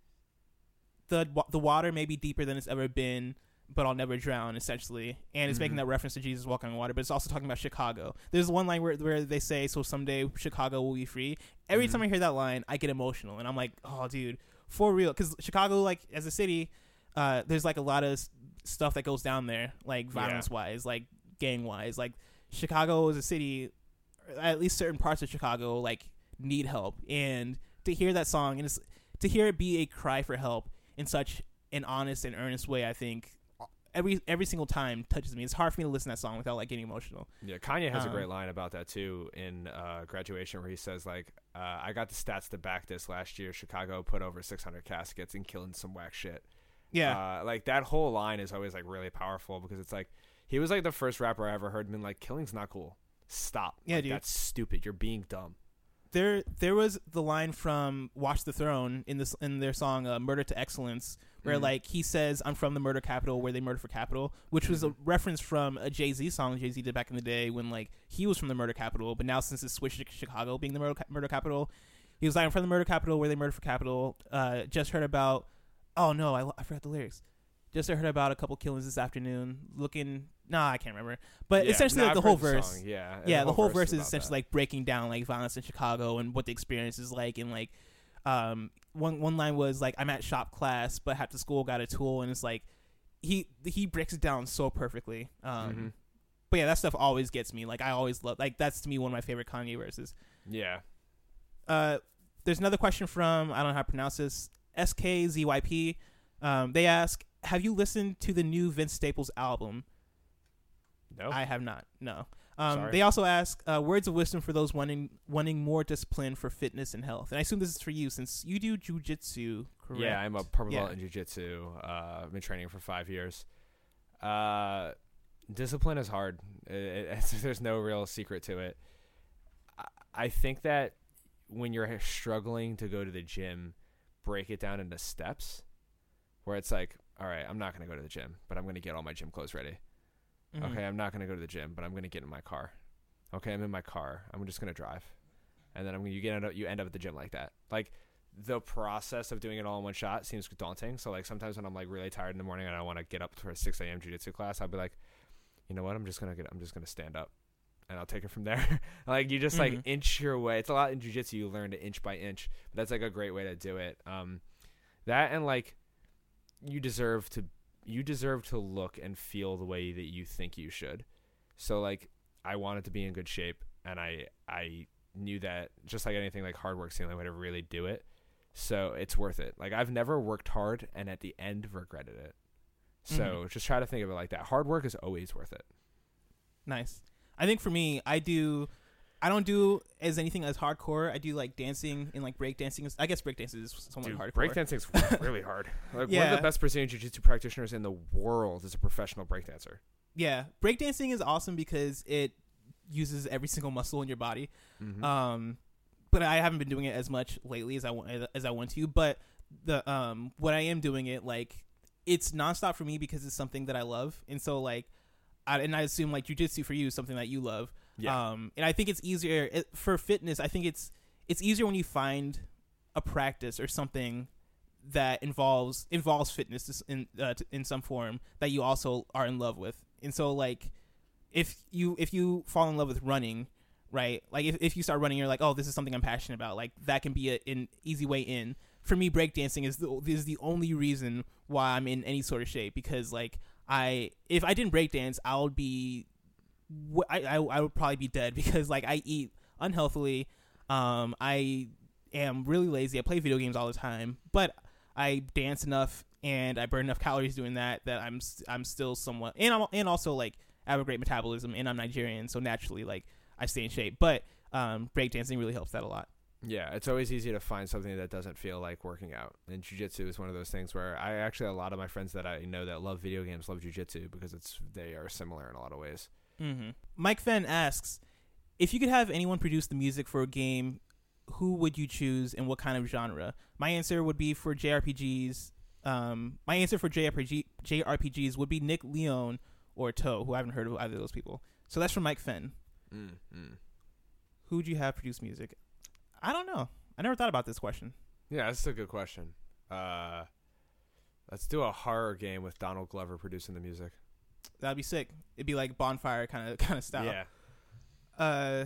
The water may be deeper than it's ever been, but I'll never drown, essentially. And it's making that reference to Jesus walking on water, but it's also talking about Chicago. There's one line where they say, "So someday Chicago will be free." Every time I hear that line, I get emotional, and I'm like, "Oh, dude, for real." Because Chicago, like as a city, there's like a lot of stuff that goes down there, like violence-wise, like gang-wise. Like Chicago is a city, at least certain parts of Chicago, like need help, and to hear that song and to hear it be a cry for help in such an honest and earnest way, I think every single time touches me. It's hard for me to listen to that song without like getting emotional.
Yeah, Kanye has a great line about that too in Graduation, where he says like, I got the stats to back this. Last year Chicago put over 600 caskets and killing some whack shit.
Yeah.
Like that whole line is always like really powerful because it's like he was like the first rapper I ever heard been like, killing's not cool. Stop.
Yeah,
like,
dude.
That's stupid. You're being dumb.
There was the line from Watch the Throne in their song Murder to Excellence, where like he says, "I'm from the murder capital where they murder for capital," which was a reference from a Jay-Z song Jay-Z did back in the day when like he was from the murder capital, but now since it's switched to Chicago being the murder capital, he was like, "I'm from the murder capital where they murder for capital." Just heard about, oh no, I forgot the lyrics. Just heard about a couple killings this afternoon. I can't remember. But
Yeah,
essentially,
no,
like the
I've
whole
heard the
verse.
song, yeah.
Yeah, the whole verse is
about
essentially
that.
like breaking down like violence in Chicago and what the experience is like. And like, one line was like, "I'm at shop class, but half the school got a tool," and it's like, he breaks it down so perfectly. But yeah, that stuff always gets me. Like I always love, like that's to me one of my favorite Kanye verses.
Yeah.
There's another question from, I don't know how to pronounce this, SKZYP. They ask, have you listened to the new Vince Staples album?
No.
I have not. No.
Sorry.
They also ask words of wisdom for those wanting more discipline for fitness and health. And I assume this is for you since you do jujitsu, correct?
Yeah, I'm a purple belt in jiu-jitsu. I've been training for 5 years. Discipline is hard. There's no real secret to it. I think that when you're struggling to go to the gym, break it down into steps where it's like, all right, I'm not going to go to the gym, but I'm going to get all my gym clothes ready.
Mm-hmm.
Okay, I'm not going to go to the gym, but I'm going to get in my car. Okay, I'm in my car. I'm just going to drive. And then you end up at the gym like that. Like the process of doing it all in one shot seems daunting. So like sometimes when I'm like really tired in the morning and I want to get up for a 6 a.m. jiu-jitsu class, I'll be like, you know what? I'm just going to stand up and I'll take it from there. Like you just like inch your way. It's a lot in jiu-jitsu. You learn to inch by inch, but that's like a great way to do it. That and like you deserve to look and feel the way that you think you should. So like I wanted to be in good shape, and I knew that just like anything, like hard work's the only way to really do it. So it's worth it. Like I've never worked hard and at the end regretted it. So just try to think of it like that. Hard work is always worth it.
Nice. I think for me, I don't do as anything as hardcore. I do like dancing and like break dancing. I guess break dancing is somewhat hardcore.
Breakdancing's really hard. Like one of the best Brazilian jiu-jitsu practitioners in the world is a professional breakdancer.
Yeah, breakdancing is awesome because it uses every single muscle in your body. But I haven't been doing it as much lately as I want to. But the what I am doing it, like, it's nonstop for me because it's something that I love, and so like, I assume like jiu-jitsu for you is something that you love. Yeah. And I think it's easier for fitness. I think it's easier when you find a practice or something that involves fitness in some form that you also are in love with. And so like, if you fall in love with running, right? Like if you start running, you're like, oh, this is something I'm passionate about. Like that can be an easy way in. For me, breakdancing is the only reason why I'm in any sort of shape, because like if I didn't breakdance, I would probably be dead, because like I eat unhealthily. I am really lazy. I play video games all the time, but I dance enough and I burn enough calories doing that I'm still somewhat, and also like I have a great metabolism, and I'm Nigerian, so naturally like I stay in shape. But breakdancing really helps that a lot.
Yeah, it's always easy to find something that doesn't feel like working out. And jiu-jitsu is one of those things where a lot of my friends that I know that love video games love jiu-jitsu because they are similar in a lot of ways.
Mm-hmm. Mike Fenn asks, if you could have anyone produce the music for a game, who would you choose and what kind of genre? My answer would be for JRPGs. My answer for JRPGs would be Nick Leone or Toe, who I haven't heard of either of those people. So that's from Mike Fenn. Who would you have produce music? I don't know. I never thought about this question.
Yeah, that's a good question. Let's do a horror game with Donald Glover producing the music.
That'd be sick. It'd be like Bonfire kind of style.
Yeah.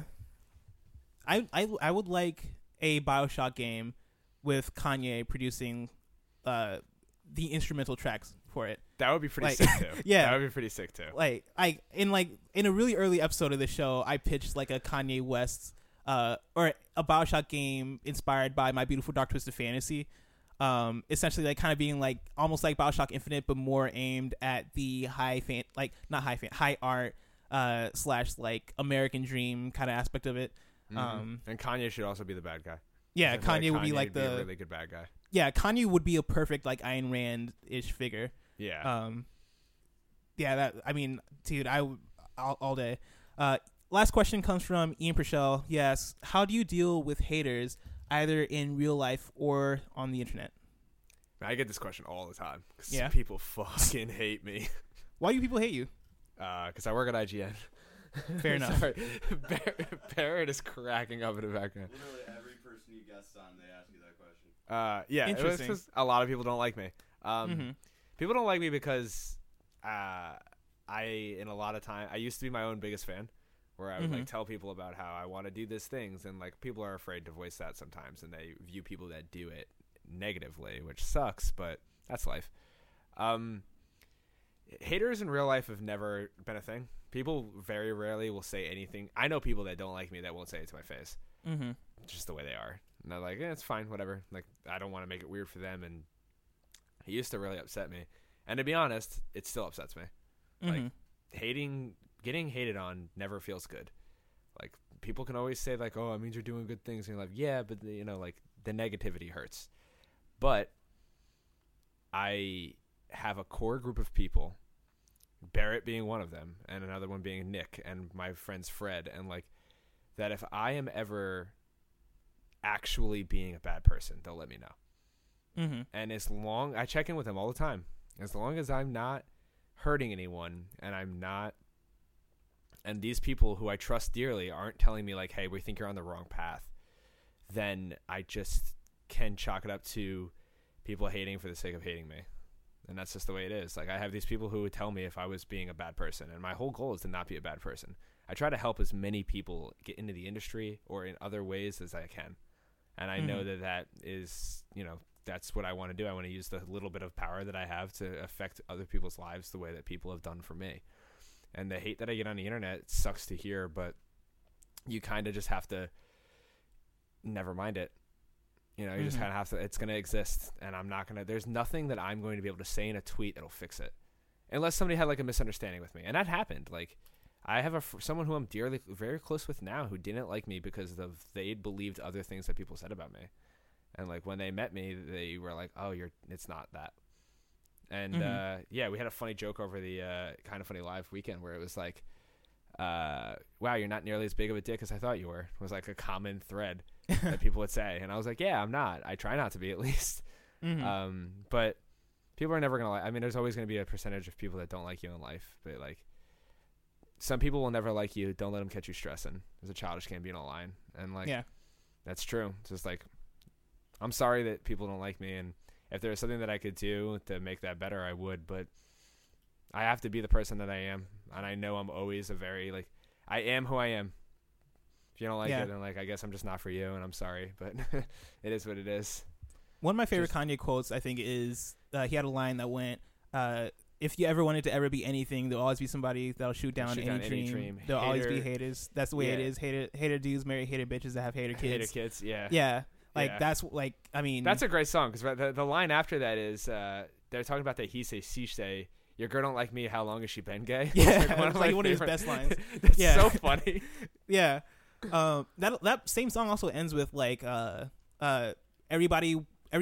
I would like a BioShock game with Kanye producing the instrumental tracks for it.
That would be pretty sick too.
Yeah,
that would be pretty sick too.
Like in a really early episode of the show, I pitched like a Kanye West or a BioShock game inspired by My Beautiful Dark Twisted Fantasy. Essentially like kind of being like almost like BioShock Infinite, but more aimed at the high art / like American dream kind of aspect of it.
And Kanye should also be the bad guy.
Yeah, Kanye would be like
a really good bad guy.
Yeah, Kanye would be a perfect like Ayn Rand-ish figure.
Yeah.
Yeah, that, I mean, dude, all day. Last question comes from Ian Purcell. He asks, how do you deal with haters either in real life or on the internet?
I get this question all the time because
people
fucking hate me.
Why do people hate you?
Because I work at IGN.
Fair enough.
Sorry. Barrett is cracking up in the background.
Literally every person you guessed on, they ask you that question.
Yeah,
interesting.
it's just a lot of people don't like me. People don't like me because in a lot of time, I used to be my own biggest fan, where I would like tell people about how I want to do these things, and like people are afraid to voice that sometimes, and they view people that do it negatively, which sucks, but that's life. Haters in real life have never been a thing. People very rarely will say anything. I know people that don't like me that won't say it to my face. Just the way they are. And they're like, it's fine, whatever. Like, I don't want to make it weird for them. And it used to really upset me. And to be honest, it still upsets me. Like, getting hated on never feels good. Like, people can always say, like, oh, it means you're doing good things. And you're like, yeah, but, you know, like, the negativity hurts. But I have a core group of people, Barrett being one of them, and another one being Nick, and my friends Fred, and, like, that if I am ever actually being a bad person, they'll let me know. And as long, I check in with them all the time, as long as I'm not hurting anyone, and I'm not, and these people who I trust dearly aren't telling me like, hey, we think you're on the wrong path, then I just can chalk it up to people hating for the sake of hating me. And that's just the way it is. Like, I have these people who would tell me if I was being a bad person, and my whole goal is to not be a bad person. I try to help as many people get into the industry or in other ways as I can. And I know that is, you know, that's what I want to do. I want to use the little bit of power that I have to affect other people's lives the way that people have done for me. And the hate that I get on the internet sucks to hear, but you kind of just have to never mind it. You know, you just kind of have to, it's going to exist, and I'm not going to, there's nothing that I'm going to be able to say in a tweet that'll fix it. Unless somebody had like a misunderstanding with me. And that happened. Like, I have someone who I'm very close with now who didn't like me because they'd believed other things that people said about me. And like, when they met me, they were like, oh, it's not that. And yeah, we had a funny joke over the Kind of Funny Live weekend where it was like, wow, you're not nearly as big of a dick as I thought you were. It was like a common thread that people would say. And I was like, yeah, I'm not. I try not to be, at least. But people are never going to like, I mean, there's always going to be a percentage of people that don't like you in life. But like, some people will never like you. Don't let them catch you stressing. There's a Childish Gambino line. And like, yeah, that's true. It's just like, I'm sorry that people don't like me. And if there was something that I could do to make that better, I would. But I have to be the person that I am. And I know I'm always like, I am who I am. If you don't like it, then like, I guess I'm just not for you, and I'm sorry. But it is what it is.
One of my favorite Kanye quotes, I think, is he had a line that went, if you ever wanted to ever be anything, there'll always be somebody that'll shoot down any dream. There'll always be haters. That's the way it is. Hater dudes marry hater bitches that have hater kids.
Hater kids, yeah.
Yeah. Like, that's, like, I mean.
That's a great song, because the line after that is, they're talking about the he say, she say, your girl don't like me, how long has she been gay?
Yeah, like one of his best lines.
That's so funny.
Yeah. That same song also ends with, like, everybody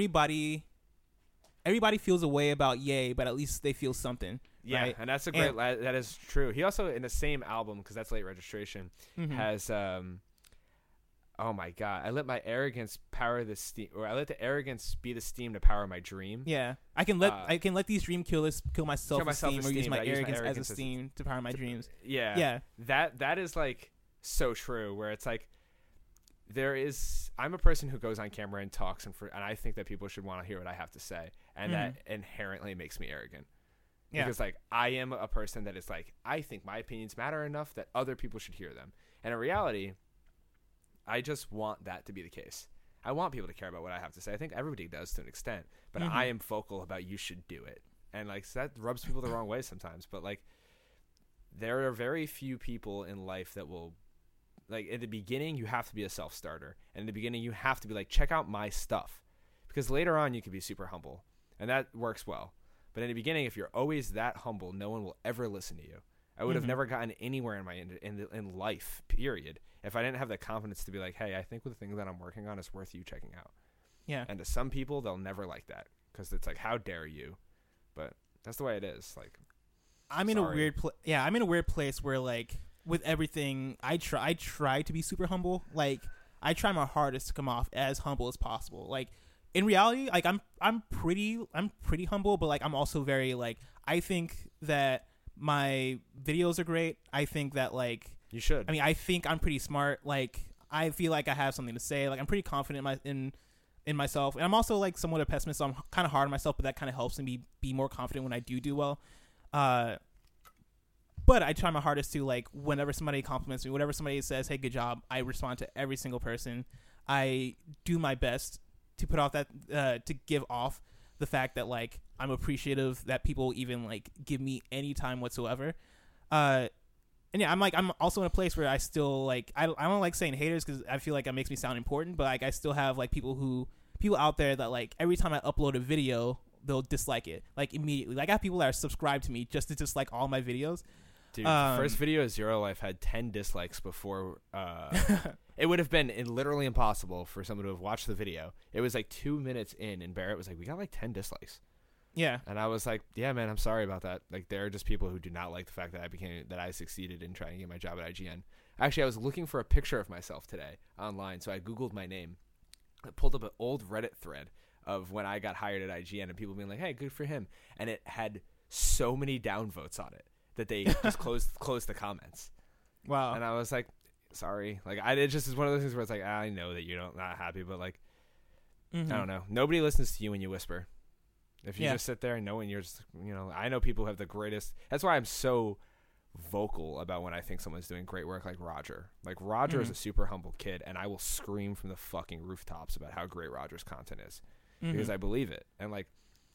feels a way about Ye, but at least they feel something.
Yeah, right? And that's a great. That is true. He also, in the same album, because that's Late Registration, has oh my god, I let my arrogance power the steam, or I let the arrogance be the steam to power my dream.
Yeah, I can let these dream killers kill my self-esteem, or use my arrogance as a steam to power my dreams.
Yeah. That is like so true. Where it's like, I'm a person who goes on camera and talks, and I think that people should want to hear what I have to say, and that inherently makes me arrogant. Yeah. Because like, I am a person that is like, I think my opinions matter enough that other people should hear them. And in reality, I just want that to be the case. I want people to care about what I have to say. I think everybody does to an extent, but I am vocal about you should do it. And like, so that rubs people the wrong way sometimes. But like, there are very few people in life that will, like, in the beginning, you have to be a self-starter. And in the beginning, you have to be like, check out my stuff. Because later on, you can be super humble. And that works well. But in the beginning, if you're always that humble, no one will ever listen to you. I would have never gotten anywhere in life, period, if I didn't have the confidence to be like, hey, I think the thing that I'm working on is worth you checking out.
Yeah.
And to some people, they'll never like that. Because it's like, how dare you? But that's the way it is. Like,
I'm in a weird place where, like, with everything, I try to be super humble. Like, I try my hardest to come off as humble as possible. Like, in reality, like, I'm pretty humble, but like, I'm also very, like, I think that my videos are great. I think that, like,
you should.
I mean, I think I'm pretty smart. Like, I feel like I have something to say. Like, I'm pretty confident in in myself, and I'm also like somewhat a pessimist, so I'm kind of hard on myself, but that kind of helps me be more confident when I do well. But I try my hardest to, like, whenever somebody compliments me, whenever somebody says, hey, good job, I respond to every single person. I do my best to put off that to give off the fact that, like, I'm appreciative that people even, like, give me any time whatsoever. And yeah, I'm also in a place where I still, like, I don't like saying haters because I feel like it makes me sound important, but, like, I still have, like, people out there that, like, every time I upload a video, they'll dislike it, like, immediately. Like, I have people that are subscribed to me just to dislike all my videos.
Dude, the first video of Zero Life had 10 dislikes before. It would have been literally impossible for someone to have watched the video. It was like 2 minutes in, and Barrett was like, we got like 10 dislikes.
Yeah.
And I was like, yeah, man, I'm sorry about that. Like, there are just people who do not like the fact that I succeeded in trying to get my job at IGN. Actually, I was looking for a picture of myself today online, so I Googled my name. I pulled up an old Reddit thread of when I got hired at IGN, and people being like, hey, good for him. And it had so many downvotes on it that they just closed the comments.
Wow.
And I was like, sorry. Like, it just is one of those things where it's like, I know that you're not happy, but, like, I don't know. Nobody listens to you when you whisper. If you just sit there and knowing you're just, I know people have the greatest. That's why I'm so vocal about when I think someone's doing great work, like Roger. Like, Roger is a super humble kid, and I will scream from the fucking rooftops about how great Roger's content is because I believe it. And, like,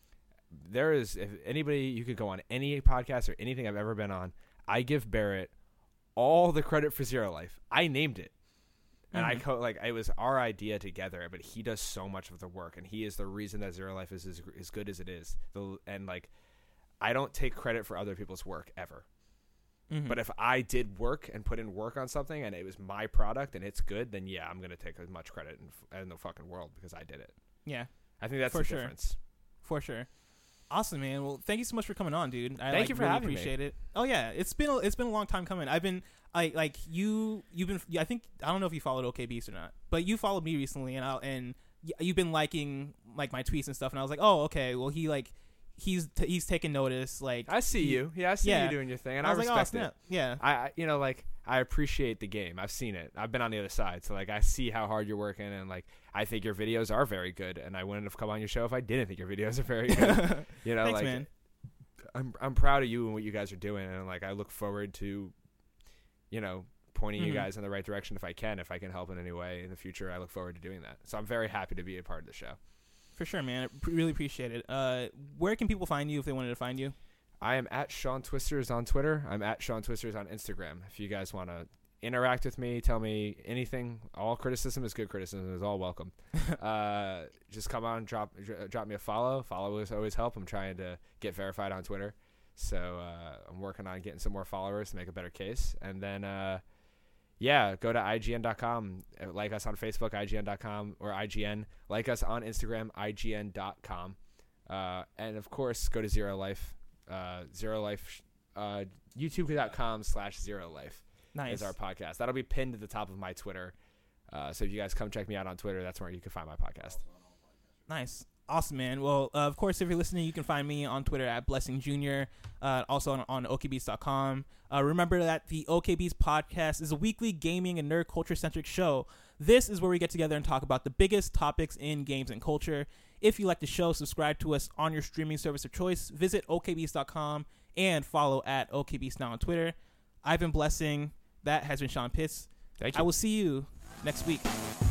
if anybody, you could go on any podcast or anything I've ever been on, I give Barrett all the credit for Zero Life. I named it. And it was our idea together, but he does so much of the work, and he is the reason that Zero Life is as good as it is. And, like, I don't take credit for other people's work ever. But if I did work and put in work on something and it was my product and it's good, then yeah, I'm going to take as much credit in the fucking world because I did it.
Yeah.
I think that's the difference.
For sure. Awesome, man. Well, thank you so much for coming on, dude.
Thank you for having me.
Appreciate it. Oh yeah, it's been a long time coming. I think I don't know if you followed OK Beast or not, but you followed me recently, and you've been liking, like, my tweets and stuff, and I was like, oh, okay, well, he's taking notice. Like,
I see you. Yeah, I see you doing your thing, and I respect it.
Yeah.
I appreciate the game. I've seen it. I've been on the other side, so, like, I see how hard you're working, and, like, I think your videos are very good, and I wouldn't have come on your show if I didn't think your videos are very good.
Thanks,
like,
man.
I'm proud of you and what you guys are doing, and, like, I look forward to, pointing you guys in the right direction if I can help in any way in the future. I look forward to doing that. So I'm very happy to be a part of the show.
For sure, man. Really appreciate it. Where can people find you if they wanted to find you?
I am at Sean Twisters on Twitter. I'm at Sean Twisters on Instagram. If you guys want to interact with me, tell me anything. All criticism is good criticism. Is all welcome. Just come on, drop me a follow. Followers always help. I'm trying to get verified on Twitter, so I'm working on getting some more followers to make a better case. And then go to IGN.com. Like us on Facebook, IGN.com, or IGN. Like us on Instagram, IGN.com. And of course, go to Zero Life. Zero Life, YouTube.com/Zero Life.
Nice.
Is our podcast. That'll be pinned at the top of my Twitter. So if you guys come check me out on Twitter, that's where you can find my podcast.
Nice. Awesome, man. Well, of course, if you're listening, you can find me on Twitter at Blessing Jr., also on OKBeast.com. Remember that the OKBeast podcast is a weekly gaming and nerd culture-centric show. This is where we get together and talk about the biggest topics in games and culture. If you like the show, subscribe to us on your streaming service of choice. Visit OKBeast.com and follow at OKBeast now on Twitter. I've been Blessing. That has been Sean Pitts.
Thank you.
I will see you next week.